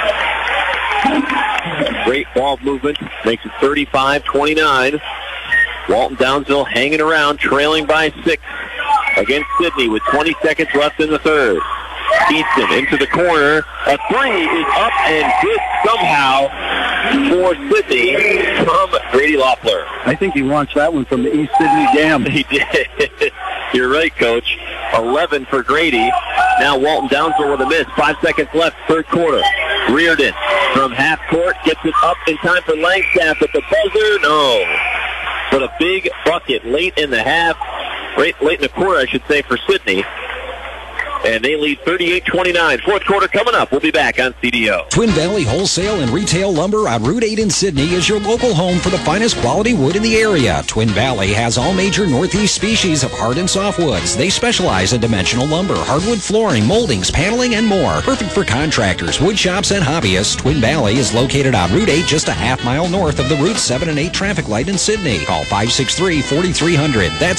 Great ball movement. Makes it 35-29. Walton Downsville hanging around, trailing by 6 against Sidney with 20 seconds left in the third. Easton into the corner. A three is up and good somehow for Sidney from Grady Loeffler. I think he launched that one from the East Sidney Dam. He did. You're right, Coach. 11 for Grady. Now Walton Downsville with a miss. 5 seconds left, third quarter. Reardon from half court gets it up in time for Langstaff at the buzzer. No. But a big bucket late in the half, late in the quarter, I should say, for Sidney. And they lead 38-29. Fourth quarter coming up. We'll be back on CDO. Twin Valley Wholesale and Retail Lumber on Route 8 in Sidney is your local home for the finest quality wood in the area. Twin Valley has all major Northeast species of hard and softwoods. They specialize in dimensional lumber, hardwood flooring, moldings, paneling, and more. Perfect for contractors, wood shops, and hobbyists. Twin Valley is located on Route 8, just a half-mile north of the Route 7 and 8 traffic light in Sidney. Call 563-4300. That's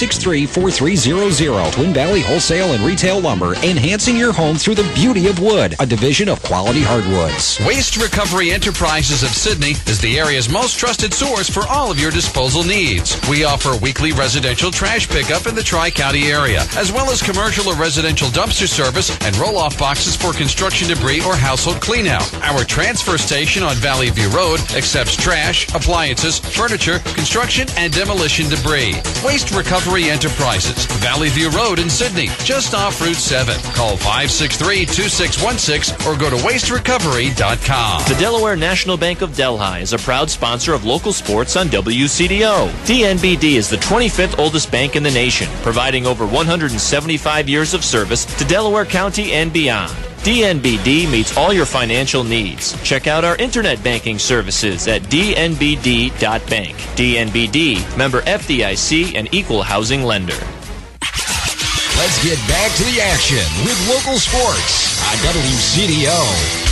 563-4300. Twin Valley Wholesale and Retail Lumber. Enhancing your home through the beauty of wood, a division of Quality Hardwoods. Waste Recovery Enterprises of Sidney is the area's most trusted source for all of your disposal needs. We offer weekly residential trash pickup in the Tri-County area, as well as commercial or residential dumpster service and roll-off boxes for construction debris or household cleanout. Our transfer station on Valley View Road accepts trash, appliances, furniture, construction, and demolition debris. Waste Recovery Enterprises, Valley View Road in Sidney, just off Route 7. Call 563-2616 or go to wasterecovery.com. The Delaware National Bank of Delhi is a proud sponsor of local sports on WCDO. DNBD is the 25th oldest bank in the nation, providing over 175 years of service to Delaware County and beyond. DNBD meets all your financial needs. Check out our internet banking services at dnbd.bank. DNBD, member FDIC, and equal housing lender. Let's get back to the action with local sports on WCDO.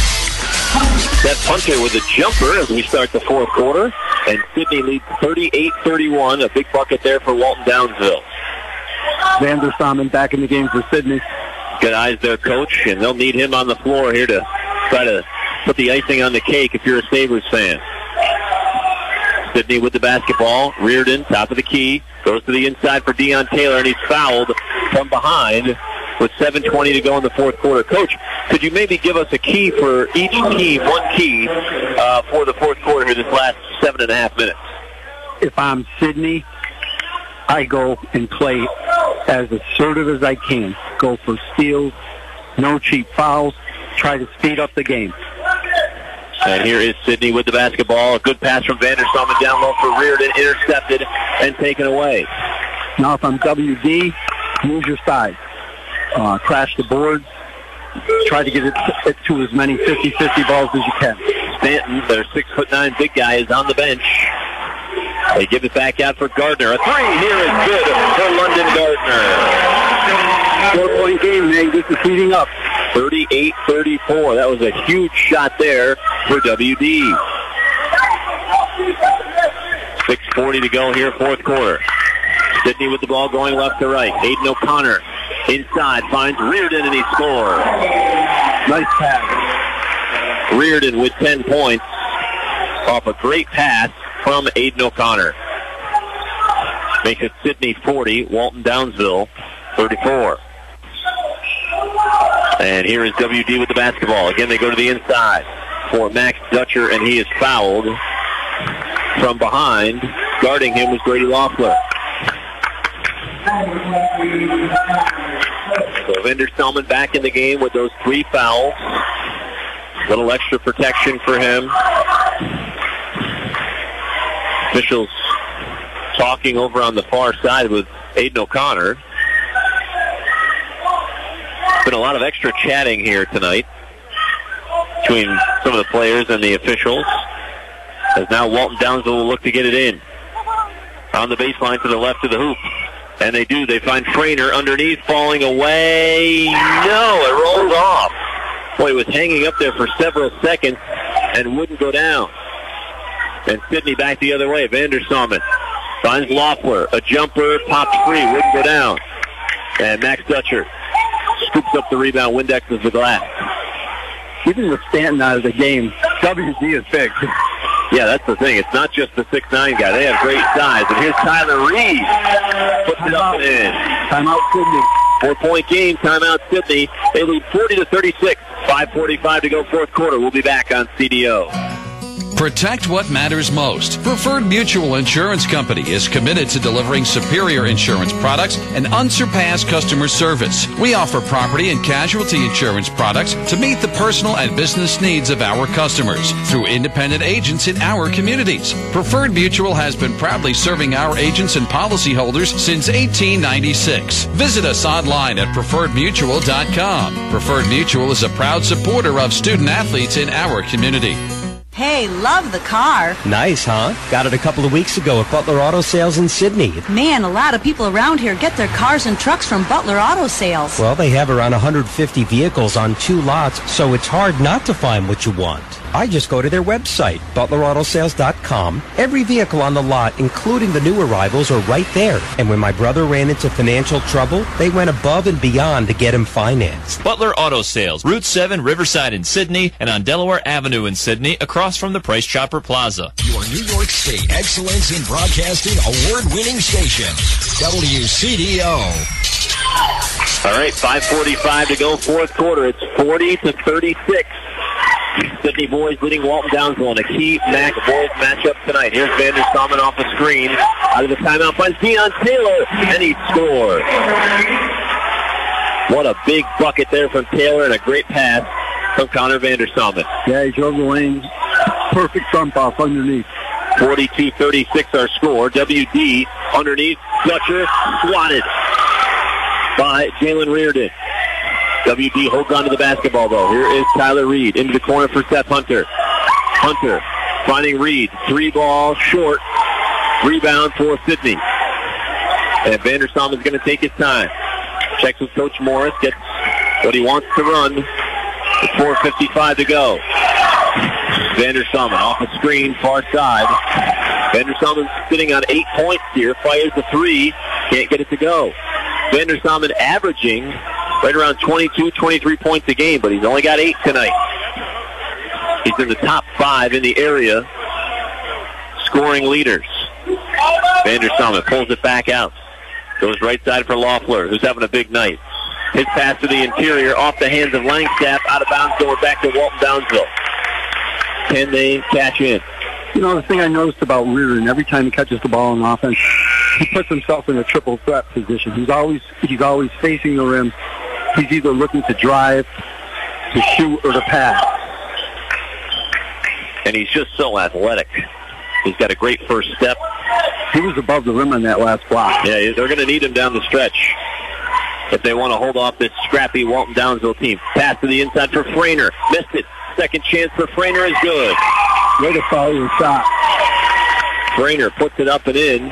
Seth Hunter with a jumper as we start the fourth quarter, and Sidney leads 38-31. A big bucket there for Walton Downsville. Vander Salmon back in the game for Sidney. Good eyes there, Coach, and they'll need him on the floor here to try to put the icing on the cake if you're a Sabres fan. Sidney with the basketball. Reardon, top of the key, goes to the inside for Deion Taylor, and he's fouled from behind with 7:20 to go in the fourth quarter. Coach, could you maybe give us a key for each team, one key for the fourth quarter here, this last 7.5 minutes? If I'm Sidney, I go and play as assertive as I can. Go for steals, no cheap fouls, try to speed up the game. And here is Sidney with the basketball. A good pass from Vander Salmon down low for Reardon, intercepted and taken away. Now if I'm WD, use your size. Crash the boards. Try to get it to as many 50-50 balls as you can. Stanton, their 6'9" big guy, is on the bench. They give it back out for Gardner. A three here is good for London Gardner. 4-point game, Nate. This is heating up. 38-34. That was a huge shot there for WD. 6:40 to go here, fourth quarter. Sidney with the ball going left to right. Aiden O'Connor inside finds Reardon, and he scores. Nice pass. Reardon with 10 points off a great pass from Aiden O'Connor. Makes it Sidney 40, Walton Downsville 34. And here is WD with the basketball. Again, they go to the inside for Max Dutcher, and he is fouled from behind. Guarding him was Grady Loeffler. So Vander Salmon back in the game with those 3 fouls. Little extra protection for him. Officials talking over on the far side with Aiden O'Connor. Been a lot of extra chatting here tonight between some of the players and the officials, as now Walton Downsville will look to get it in. On the baseline to the left of the hoop. And they do. They find Frainer underneath, falling away. No, it rolls off. Boy, it was hanging up there for several seconds and wouldn't go down. And Sidney back the other way. Vandersamen finds Loeffler. A jumper, pops free, wouldn't go down. And Max Dutcher scoops up the rebound, Windexes the glass. Keeping the Stanton out of the game, WD is big. Yeah, that's the thing. It's not just the 6'9" guy. They have great size. And here's Tyler Reed. Puts it up and in. Timeout Sidney. 4-point game. Timeout Sidney. They lead 40-36. 5:45 to go fourth quarter. We'll be back on CDO. Protect what matters most. Preferred Mutual Insurance Company is committed to delivering superior insurance products and unsurpassed customer service. We offer property and casualty insurance products to meet the personal and business needs of our customers through independent agents in our communities. Preferred Mutual has been proudly serving our agents and policyholders since 1896. Visit us online at preferredmutual.com. Preferred Mutual is a proud supporter of student athletes in our community. Hey, love the car. Nice, huh? Got it a couple of weeks ago at Butler Auto Sales in Sydney. Man, a lot of people around here get their cars and trucks from Butler Auto Sales. Well, they have around 150 vehicles on 2 lots, so it's hard not to find what you want. I just go to their website, butlerAutoSales.com. Every vehicle on the lot, including the new arrivals, are right there. And when my brother ran into financial trouble, they went above and beyond to get him financed. Butler Auto Sales, Route 7, Riverside in Sydney, and on Delaware Avenue in Sydney, across from the Price Chopper Plaza. Your New York State Excellence in Broadcasting award-winning station, WCDO. All right, 5:45 to go fourth quarter. It's 40-36. Sydney boys leading Walton Downsville in a key MAC-Wolf matchup tonight. Here's Vandersamen off the screen. Out of the timeout finds Deion Taylor, and he scores. What a big bucket there from Taylor, and a great pass from Connor Vandersamen. Yeah, he drove the lane. Perfect jump off underneath. 42-36 our score. WD underneath. Dutcher swatted by Jalen Reardon. WD holds on to the basketball, though. Here is Tyler Reed into the corner for Seth Hunter. Hunter finding Reed. 3-ball short. Rebound for Sydney. And Vandersamen is going to take his time. Checks with Coach Morris. Gets what he wants to run. With 4:55 to go. Vandersamen off the screen, far side. Vandersamen sitting on 8 points here. Fires the 3. Can't get it to go. Vandersamen averaging right around 22, 23 points a game, but he's only got 8 tonight. He's in the top 5 in the area scoring leaders. Vandersamen pulls it back out. Goes right side for Loeffler, who's having a big night. His pass to the interior, off the hands of Langstaff, out of bounds, going back to Walton Downsville. Can they catch in? You know, the thing I noticed about Reardon, every time he catches the ball on offense, he puts himself in a triple threat position. He's always facing the rim. He's either looking to drive, to shoot, or to pass. And he's just so athletic. He's got a great first step. He was above the rim on that last block. Yeah, they're going to need him down the stretch if they want to hold off this scrappy Walton Downsville team. Pass to the inside for Frainer. Missed it. Second chance for Frainer is good. Way to follow your shot. Frainer puts it up and in.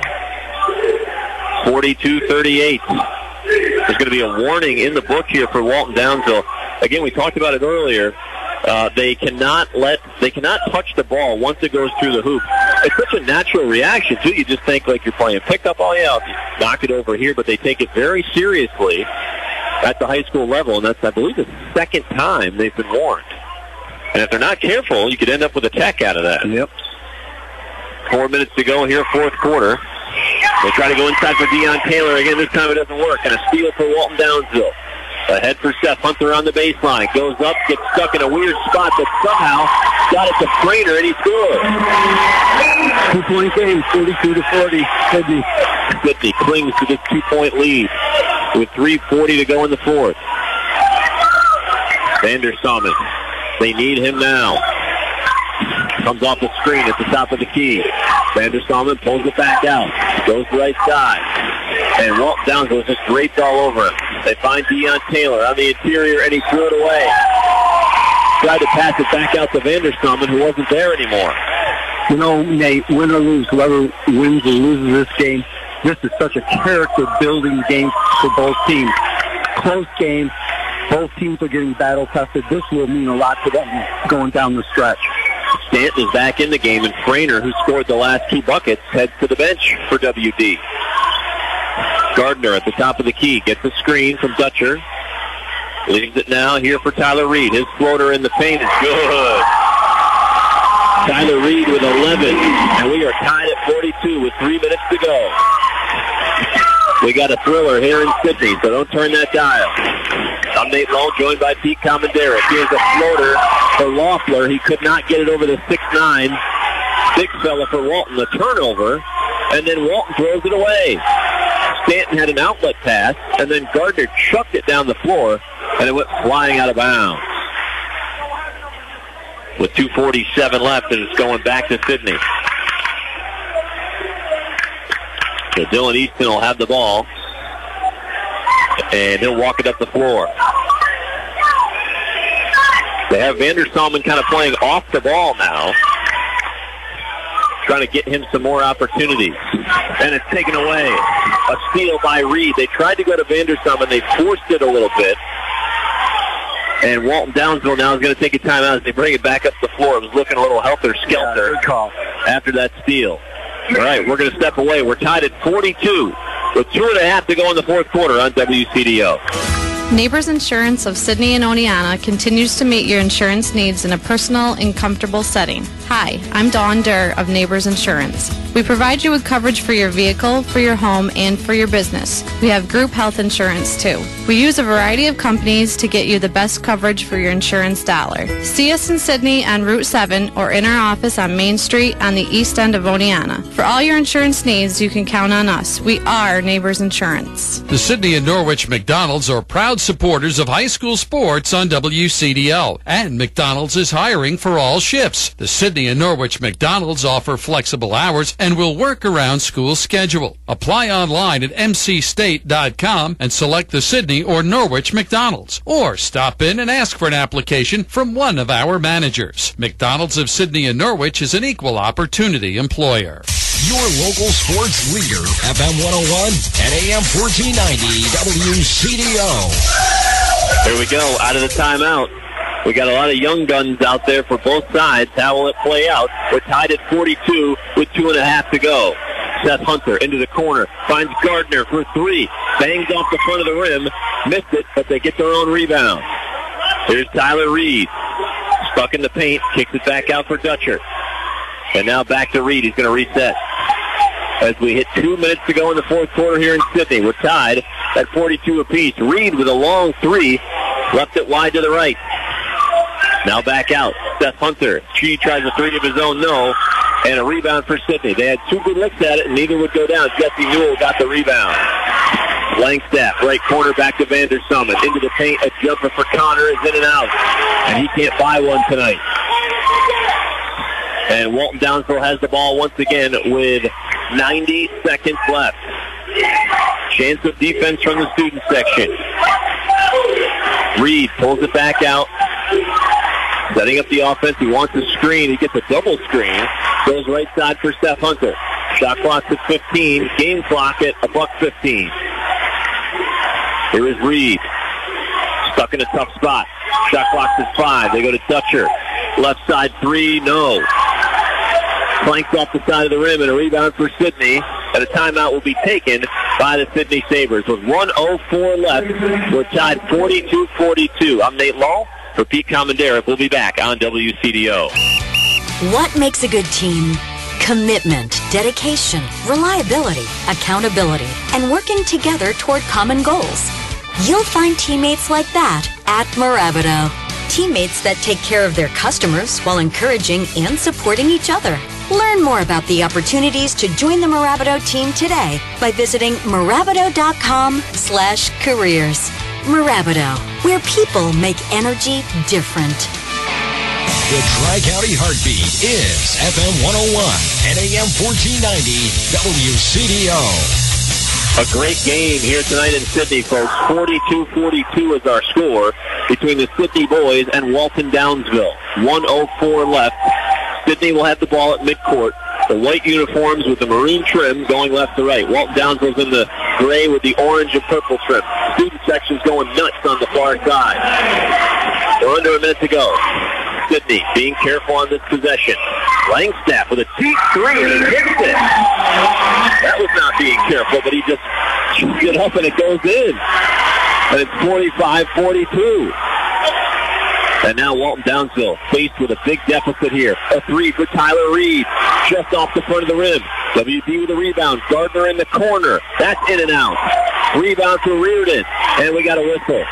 42-38. There's going to be a warning in the book here for Walton Downsville. Again, we talked about it earlier. They cannot touch the ball once it goes through the hoop. It's such a natural reaction, too. You just think like you're playing pickup. Oh, yeah, I'll knock it over here. But they take it very seriously at the high school level. And that's, I believe, the second time they've been warned. And if they're not careful, you could end up with a tech out of that. Yep. 4 minutes to go here, fourth quarter. They try to go inside for Deion Taylor. Again, this time it doesn't work. And a steal for Walton Downsville. Ahead for Seth Hunter on the baseline. Goes up, gets stuck in a weird spot, but somehow got it to Frainer, and he scores. 2-point game, 42-40. Sydney clings to this 2-point lead with 3:40 to go in the fourth. Vandersamen. They need him now. Comes off the screen at the top of the key. Vandersalmen pulls it back out. Goes to the right side. And Walton Downs was just draped all over him. They find Deion Taylor on the interior, and he threw it away. Tried to pass it back out to Vandersalmen, who wasn't there anymore. You know, Nate, win or lose, whoever wins or loses this game, this is such a character-building game for both teams. Close game. Both teams are getting battle-tested. This will mean a lot to them going down the stretch. Stanton is back in the game, and Frainer, who scored the last 2 buckets, heads to the bench for WD. Gardner at the top of the key gets a screen from Dutcher. Leaves it now here for Tyler Reed. His floater in the paint is good. Tyler Reed with 11, and we are tied at 42 with 3 minutes to go. We got a thriller here in Sydney, so don't turn that dial. I'm Nate Lowe, joined by Pete Commanderis. Here's a floater for Loeffler. He could not get it over the 6'9". Big fella for Walton. The turnover, and then Walton throws it away. Stanton had an outlet pass, and then Gardner chucked it down the floor, and it went flying out of bounds. With 2:47 left, and it's going back to Sydney. So Dylan Easton will have the ball, and he'll walk it up the floor. They have Vandersalmen kind of playing off the ball now, trying to get him some more opportunities. And it's taken away. A steal by Reed. They tried to go to Vandersalmen. They forced it a little bit. And Walton Downsville now is going to take a timeout as they bring it back up the floor. It was looking a little helter-skelter after that steal. All right, we're going to step away. We're tied at 42 with 2.5 to go in the fourth quarter on WCDO. Neighbors Insurance of Sydney and Oneonta continues to meet your insurance needs in a personal and comfortable setting. Hi, I'm Dawn Durr of Neighbors Insurance. We provide you with coverage for your vehicle, for your home, and for your business. We have group health insurance too. We use a variety of companies to get you the best coverage for your insurance dollar. See us in Sydney on Route 7 or in our office on Main Street on the east end of Oneonta. For all your insurance needs, you can count on us. We are Neighbors Insurance. The Sydney and Norwich McDonald's are proud supporters of high school sports on WCDO. And McDonald's is hiring for all shifts. The Sydney and Norwich McDonald's offer flexible hours and will work around school schedule. Apply online at mcstate.com and select the Sydney or Norwich McDonald's. Or stop in and ask for an application from one of our managers. McDonald's of Sydney and Norwich is an equal opportunity employer. Your local sports leader, FM 101 and AM 1490 WCDO. Here we go, out of the timeout. We got a lot of young guns out there for both sides. How will it play out? We're tied at 42 with 2.5 to go. Seth Hunter into the corner, finds Gardner for 3. Bangs off the front of the rim. Missed it, but they get their own rebound. Here's Tyler Reed. Stuck in the paint, kicks it back out for Dutcher. And now back to Reed. He's going to reset. As we hit 2 minutes to go in the fourth quarter here in Sydney. We're tied at 42 apiece. Reed with a long 3. Left it wide to the right. Now back out. Seth Hunter. She tries a 3 of his own, no. And a rebound for Sydney. They had 2 good licks at it, and neither would go down. Jesse Newell got the rebound. Langstaff, right corner, back to Vandersalmen. Into the paint, a jumper for Connor is in and out. And he can't buy one tonight. And Walton Downsville has the ball once again with 90 seconds left. Chance of defense from the student section. Reed pulls it back out. Setting up the offense. He wants a screen. He gets a double screen. Goes right side for Seth Hunter. Shot clock at 15. Game clock at $1:15. Here is Reed. Stuck in a tough spot. Shot clock at 5. They go to Dutcher. Left side 3. No. Flanked off the side of the rim, and a rebound for Sydney. And a timeout will be taken by the Sydney Sabres. With 1:04 left, we're tied 42-42. I'm Nate Lowe. For Pete Commanderis, we'll be back on WCDO. What makes a good team? Commitment, dedication, reliability, accountability, and working together toward common goals. You'll find teammates like that at Mirabito. Teammates that take care of their customers while encouraging and supporting each other. Learn more about the opportunities to join the Mirabito team today by visiting Mirabito.com/careers. Mirabito, where people make energy different. The Tri-County Heartbeat is FM 101 and AM 1490 WCDO. A great game here tonight in Sidney, folks. 42-42 is our score between the Sidney boys and Walton Downsville. 1:04 left. Sidney will have the ball at midcourt. The white uniforms with the maroon trim going left to right. Walton Downsville's in the gray with the orange and purple trim. Student section's going nuts on the far side. We're under a minute to go. Sidney being careful on this possession. Langstaff with a deep three, and he hits it. That was not being careful, but he just shoots it up and it goes in. And it's 45-42. And now Walton Downsville faced with a big deficit here. A three for Tyler Reed, just off the front of the rim. WD with a rebound. Gardner in the corner. That's in and out. Rebound for Reardon. And we got a whistle.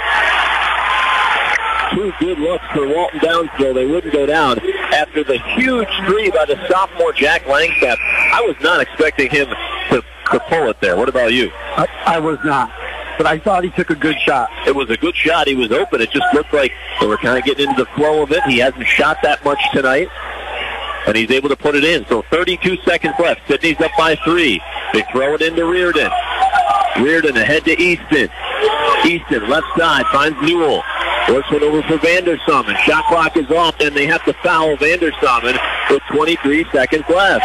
Two good looks for Walton Downsville. They wouldn't go down after the huge three by the sophomore Jack Langstaff. I was not expecting him to pull it there. What about you? I was not. But I thought he took a good shot. It was a good shot. He was open. It just looked like they were kind of getting into the flow of it. He hasn't shot that much tonight, and he's able to put it in. So 32 seconds left. Sidney's up by 3. They throw it into Reardon. Reardon ahead to Easton. Easton, left side, finds Newell. Works one over for Vandersamen. Shot clock is off, and they have to foul Vandersamen with 23 seconds left.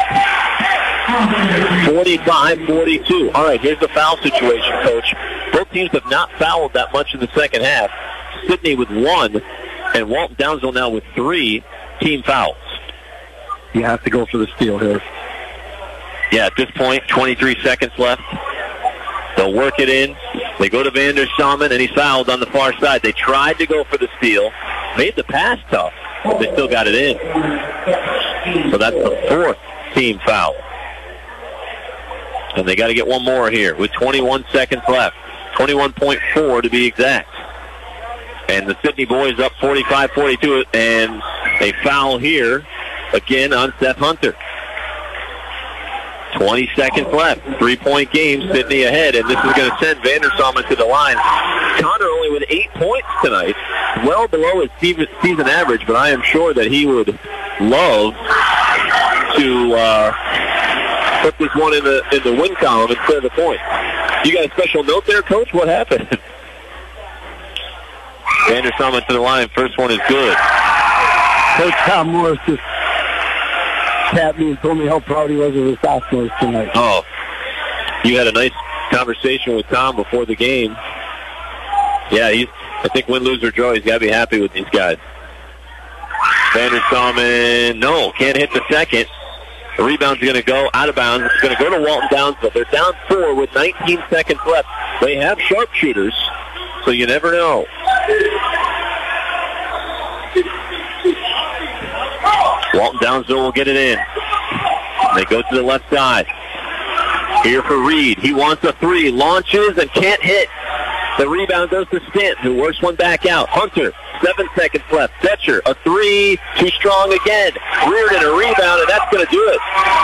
45-42. All right, here's the foul situation, Coach. Both teams have not fouled that much in the second half. Sidney with 1, and Walton Downsville now with 3 team fouls. You have to go for the steal here. Yeah, at this point, 23 seconds left. They'll work it in. They go to Vandersamen, and he's fouled on the far side. They tried to go for the steal. Made the pass tough, but they still got it in. So that's the 4th team foul. And they got to get one more here with 21 seconds left. 21.4 to be exact. And the Sidney boys up 45-42, and a foul here again on Seth Hunter. 20 seconds left. 3-point game, Sidney ahead, and this is going to send Vandersamen to the line. Connor only with 8 points tonight, well below his season average, but I am sure that he would love to put this one in the win column instead of the point. You got a special note there, Coach? What happened? Vandersamen to the line. First one is good. Coach Tom Morris just tapped me and told me how proud he was of his sophomores tonight. Oh, you had a nice conversation with Tom before the game. Yeah, I think win, lose, or draw, he's got to be happy with these guys. Vandersamen, no, can't hit the second. The rebound's going to go out of bounds. It's going to go to Walton Downsville. They're down 4 with 19 seconds left. They have sharpshooters, so you never know. Walton Downsville will get it in. They go to the left side. Here for Reed. He wants a 3. Launches and can't hit. The rebound goes to Stanton, who works one back out. Hunter, 7 seconds left. Betcher, a 3. Too strong again. Reardon, a rebound, and that's going to do it.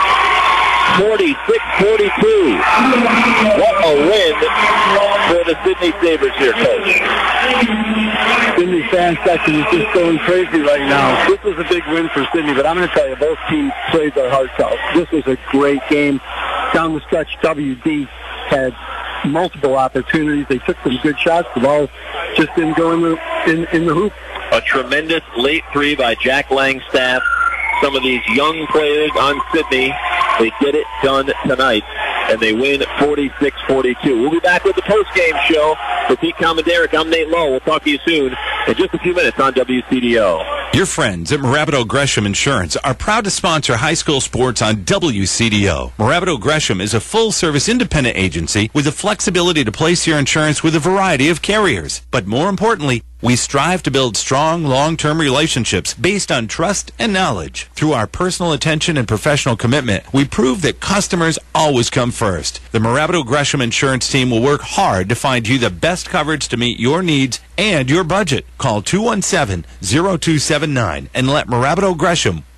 46-42. What a win for the Sidney Sabres here, Coach. Sidney fan section is just going crazy right now. This was a big win for Sidney, but I'm going to tell you, both teams played their hearts out. This was a great game. Down the stretch, WD had multiple opportunities. They took some good shots. The ball just didn't go in the hoop. A tremendous late 3 by Jack Langstaff. Some of these young players on Sidney, they get it done tonight, and they win 46-42. We'll be back with the post-game show. For Pete Comanderic, I'm Nate Lowe. We'll talk to you soon in just a few minutes on WCDO. Your friends at Marabato Gresham Insurance are proud to sponsor high school sports on WCDO. Marabato Gresham is a full-service independent agency with the flexibility to place your insurance with a variety of carriers. But more importantly, we strive to build strong, long-term relationships based on trust and knowledge. Through our personal attention and professional commitment, we prove that customers always come first. The Marabato Gresham Insurance team will work hard to find you the best coverage to meet your needs and your budget. Call 217-0279 and let Marabato Gresham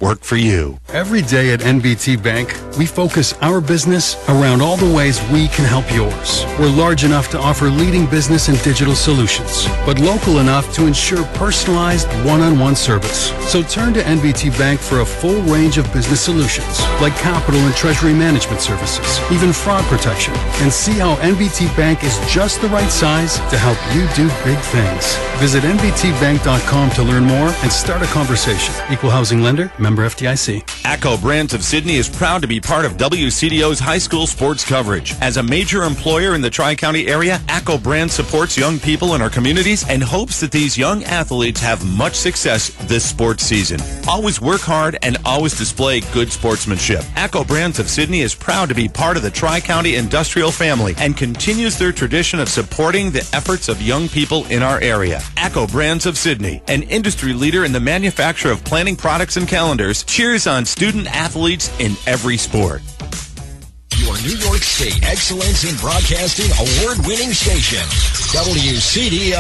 work for you. Every day at NBT Bank, we focus our business around all the ways we can help yours. We're large enough to offer leading business and digital solutions, but local enough to ensure personalized one-on-one service. So turn to NBT Bank for a full range of business solutions, like capital and treasury management services, even fraud protection, and see how NBT Bank is just the right size to help you do big things. Visit nbtbank.com to learn more and start a conversation. Equal housing lender, member FDIC. ACCO Brands of Sydney is proud to be part of WCDO's high school sports coverage. As a major employer in the Tri-County area, ACCO Brands supports young people in our communities and hopes that these young athletes have much success this sports season. Always work hard and always display good sportsmanship. ACCO Brands of Sydney is proud to be part of the Tri-County industrial family and continues their tradition of supporting the efforts of young people in our area. ACCO Brands of Sydney, an industry leader in the manufacture of planning products and calendars, cheers on student athletes in every sport. Your New York State Excellence in Broadcasting award-winning station, WCDO.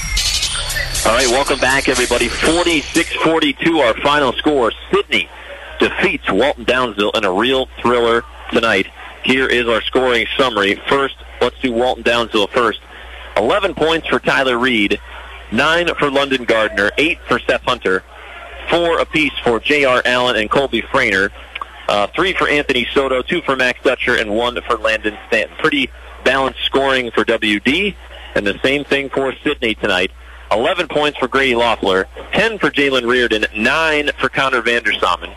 All right, welcome back, everybody. 46-42, our final score. Sydney defeats Walton Downsville in a real thriller tonight. Here is our scoring summary. First, let's do Walton Downsville first. 11 points for Tyler Reed, 9 for London Gardner, 8 for Seth Hunter, 4 apiece for J.R. Allen and Colby Frainer, 3 for Anthony Soto, 2 for Max Dutcher, and 1 for Landon Stanton. Pretty balanced scoring for WD, and the same thing for Sydney tonight. 11 points for Grady Loeffler, 10 for Jalen Reardon, 9 for Connor Vandersamen,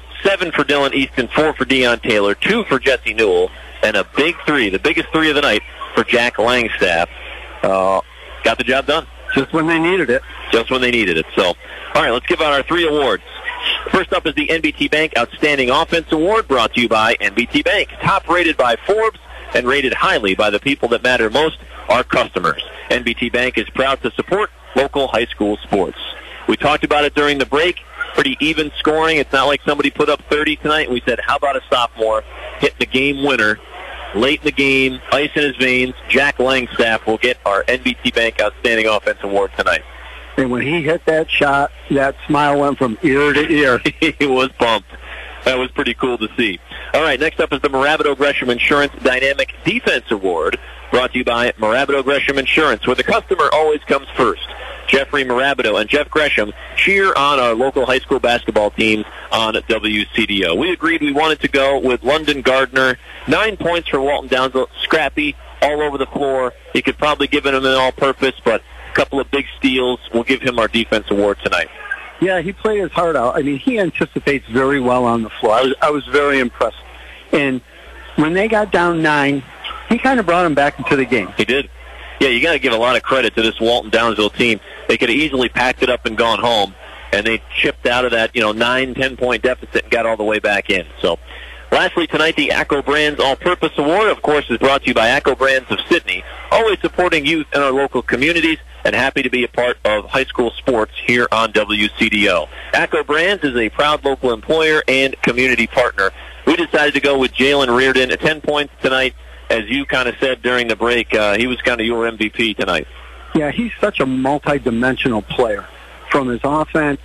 7 for Dylan Easton, 4 for Deion Taylor, 2 for Jesse Newell, and a big 3, the biggest 3 of the night, for Jack Langstaff. Got the job done. Just when they needed it. Just when they needed it. So, all right, let's give out our 3 awards. First up is the NBT Bank Outstanding Offense Award, brought to you by NBT Bank. Top rated by Forbes and rated highly by the people that matter most, our customers. NBT Bank is proud to support local high school sports. We talked about it during the break. Pretty even scoring. It's not like somebody put up 30 tonight and we said, how about a sophomore hitting the game winner late in the game, ice in his veins? Jack Langstaff will get our NBT Bank Outstanding Offense Award tonight. And when he hit that shot, that smile went from ear to ear. He was pumped. That was pretty cool to see. All right, next up is the Moravido Gresham Insurance Dynamic Defense Award, brought to you by Moravido Gresham Insurance, where the customer always comes first. Jeffrey Moravido and Jeff Gresham cheer on our local high school basketball teams on WCDO. We agreed we wanted to go with London Gardner. 9 points for Walton Downsville. Scrappy, all over the floor. He could probably give him an all-purpose, but a couple of big steals. We'll give him our defense award tonight. Yeah, he played his heart out. I mean, he anticipates very well on the floor. I was very impressed. And when they got down 9, he kind of brought him back into the game. He did. Yeah, you got to give a lot of credit to this Walton Downsville team. They could have easily packed it up and gone home, and they chipped out of that 9, 10-point deficit and got all the way back in. So, lastly tonight, the ACCO Brands All-Purpose Award, of course, is brought to you by ACCO Brands of Sydney, always supporting youth in our local communities and happy to be a part of high school sports here on WCDO. ACCO Brands is a proud local employer and community partner. We decided to go with Jalen Reardon at 10 points tonight. As you kind of said during the break, he was kind of your MVP tonight. Yeah, he's such a multi-dimensional player. From his offense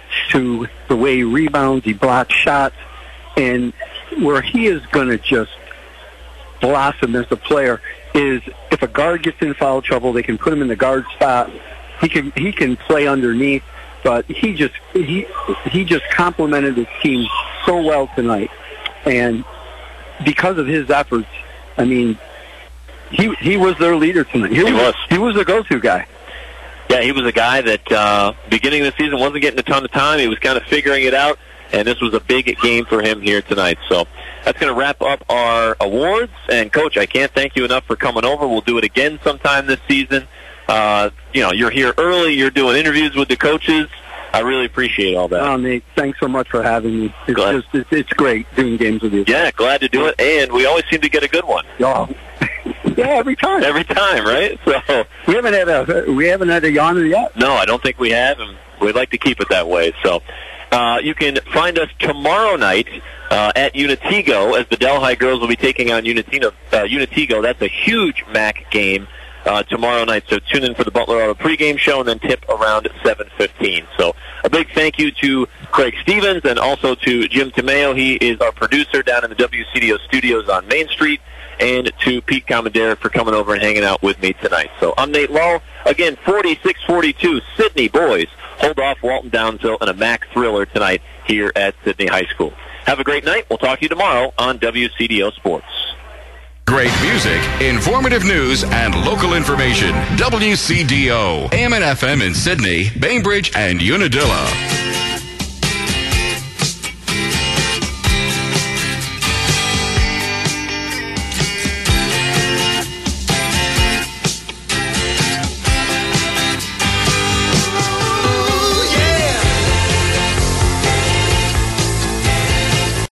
to the way he rebounds, he blocks shots, and where he is going to just blossom as a player is if a guard gets in foul trouble, they can put him in the guard spot. He can play underneath, but he just complimented his team so well tonight, and because of his efforts, I mean, he was their leader tonight. He was the go-to guy. Yeah, he was a guy that beginning of the season wasn't getting a ton of time. He was kind of figuring it out, and this was a big game for him here tonight. So that's going to wrap up our awards. And, Coach, I can't thank you enough for coming over. We'll do it again sometime this season. You're here early. You're doing interviews with the coaches. I really appreciate all that. Oh, Nate, thanks so much for having me. It's great doing games with you. Yeah, glad to do it, and we always seem to get a good one. Oh. Yeah, every time. Every time, right? So we haven't had a yawner yet. No, I don't think we have, and we'd like to keep it that way. So you can find us tomorrow night at Unitigo as the Delhi girls will be taking on Unitigo. That's a huge MAC game. tomorrow night. So tune in for the Butler Auto pregame show and then tip around 7:15. So a big thank you to Craig Stevens and also to Jim Tomeo. He is our producer down in the WCDO studios on Main Street, and to Pete Commodore for coming over and hanging out with me tonight. So I'm Nate Lull. Again, 46-42, Sidney boys hold off Walton Downsville in a MAC thriller tonight here at Sidney High School. Have a great night. We'll talk to you tomorrow on WCDO Sports. Great music, informative news, and local information. WCDO, AM and FM in Sydney, Bainbridge, and Unadilla.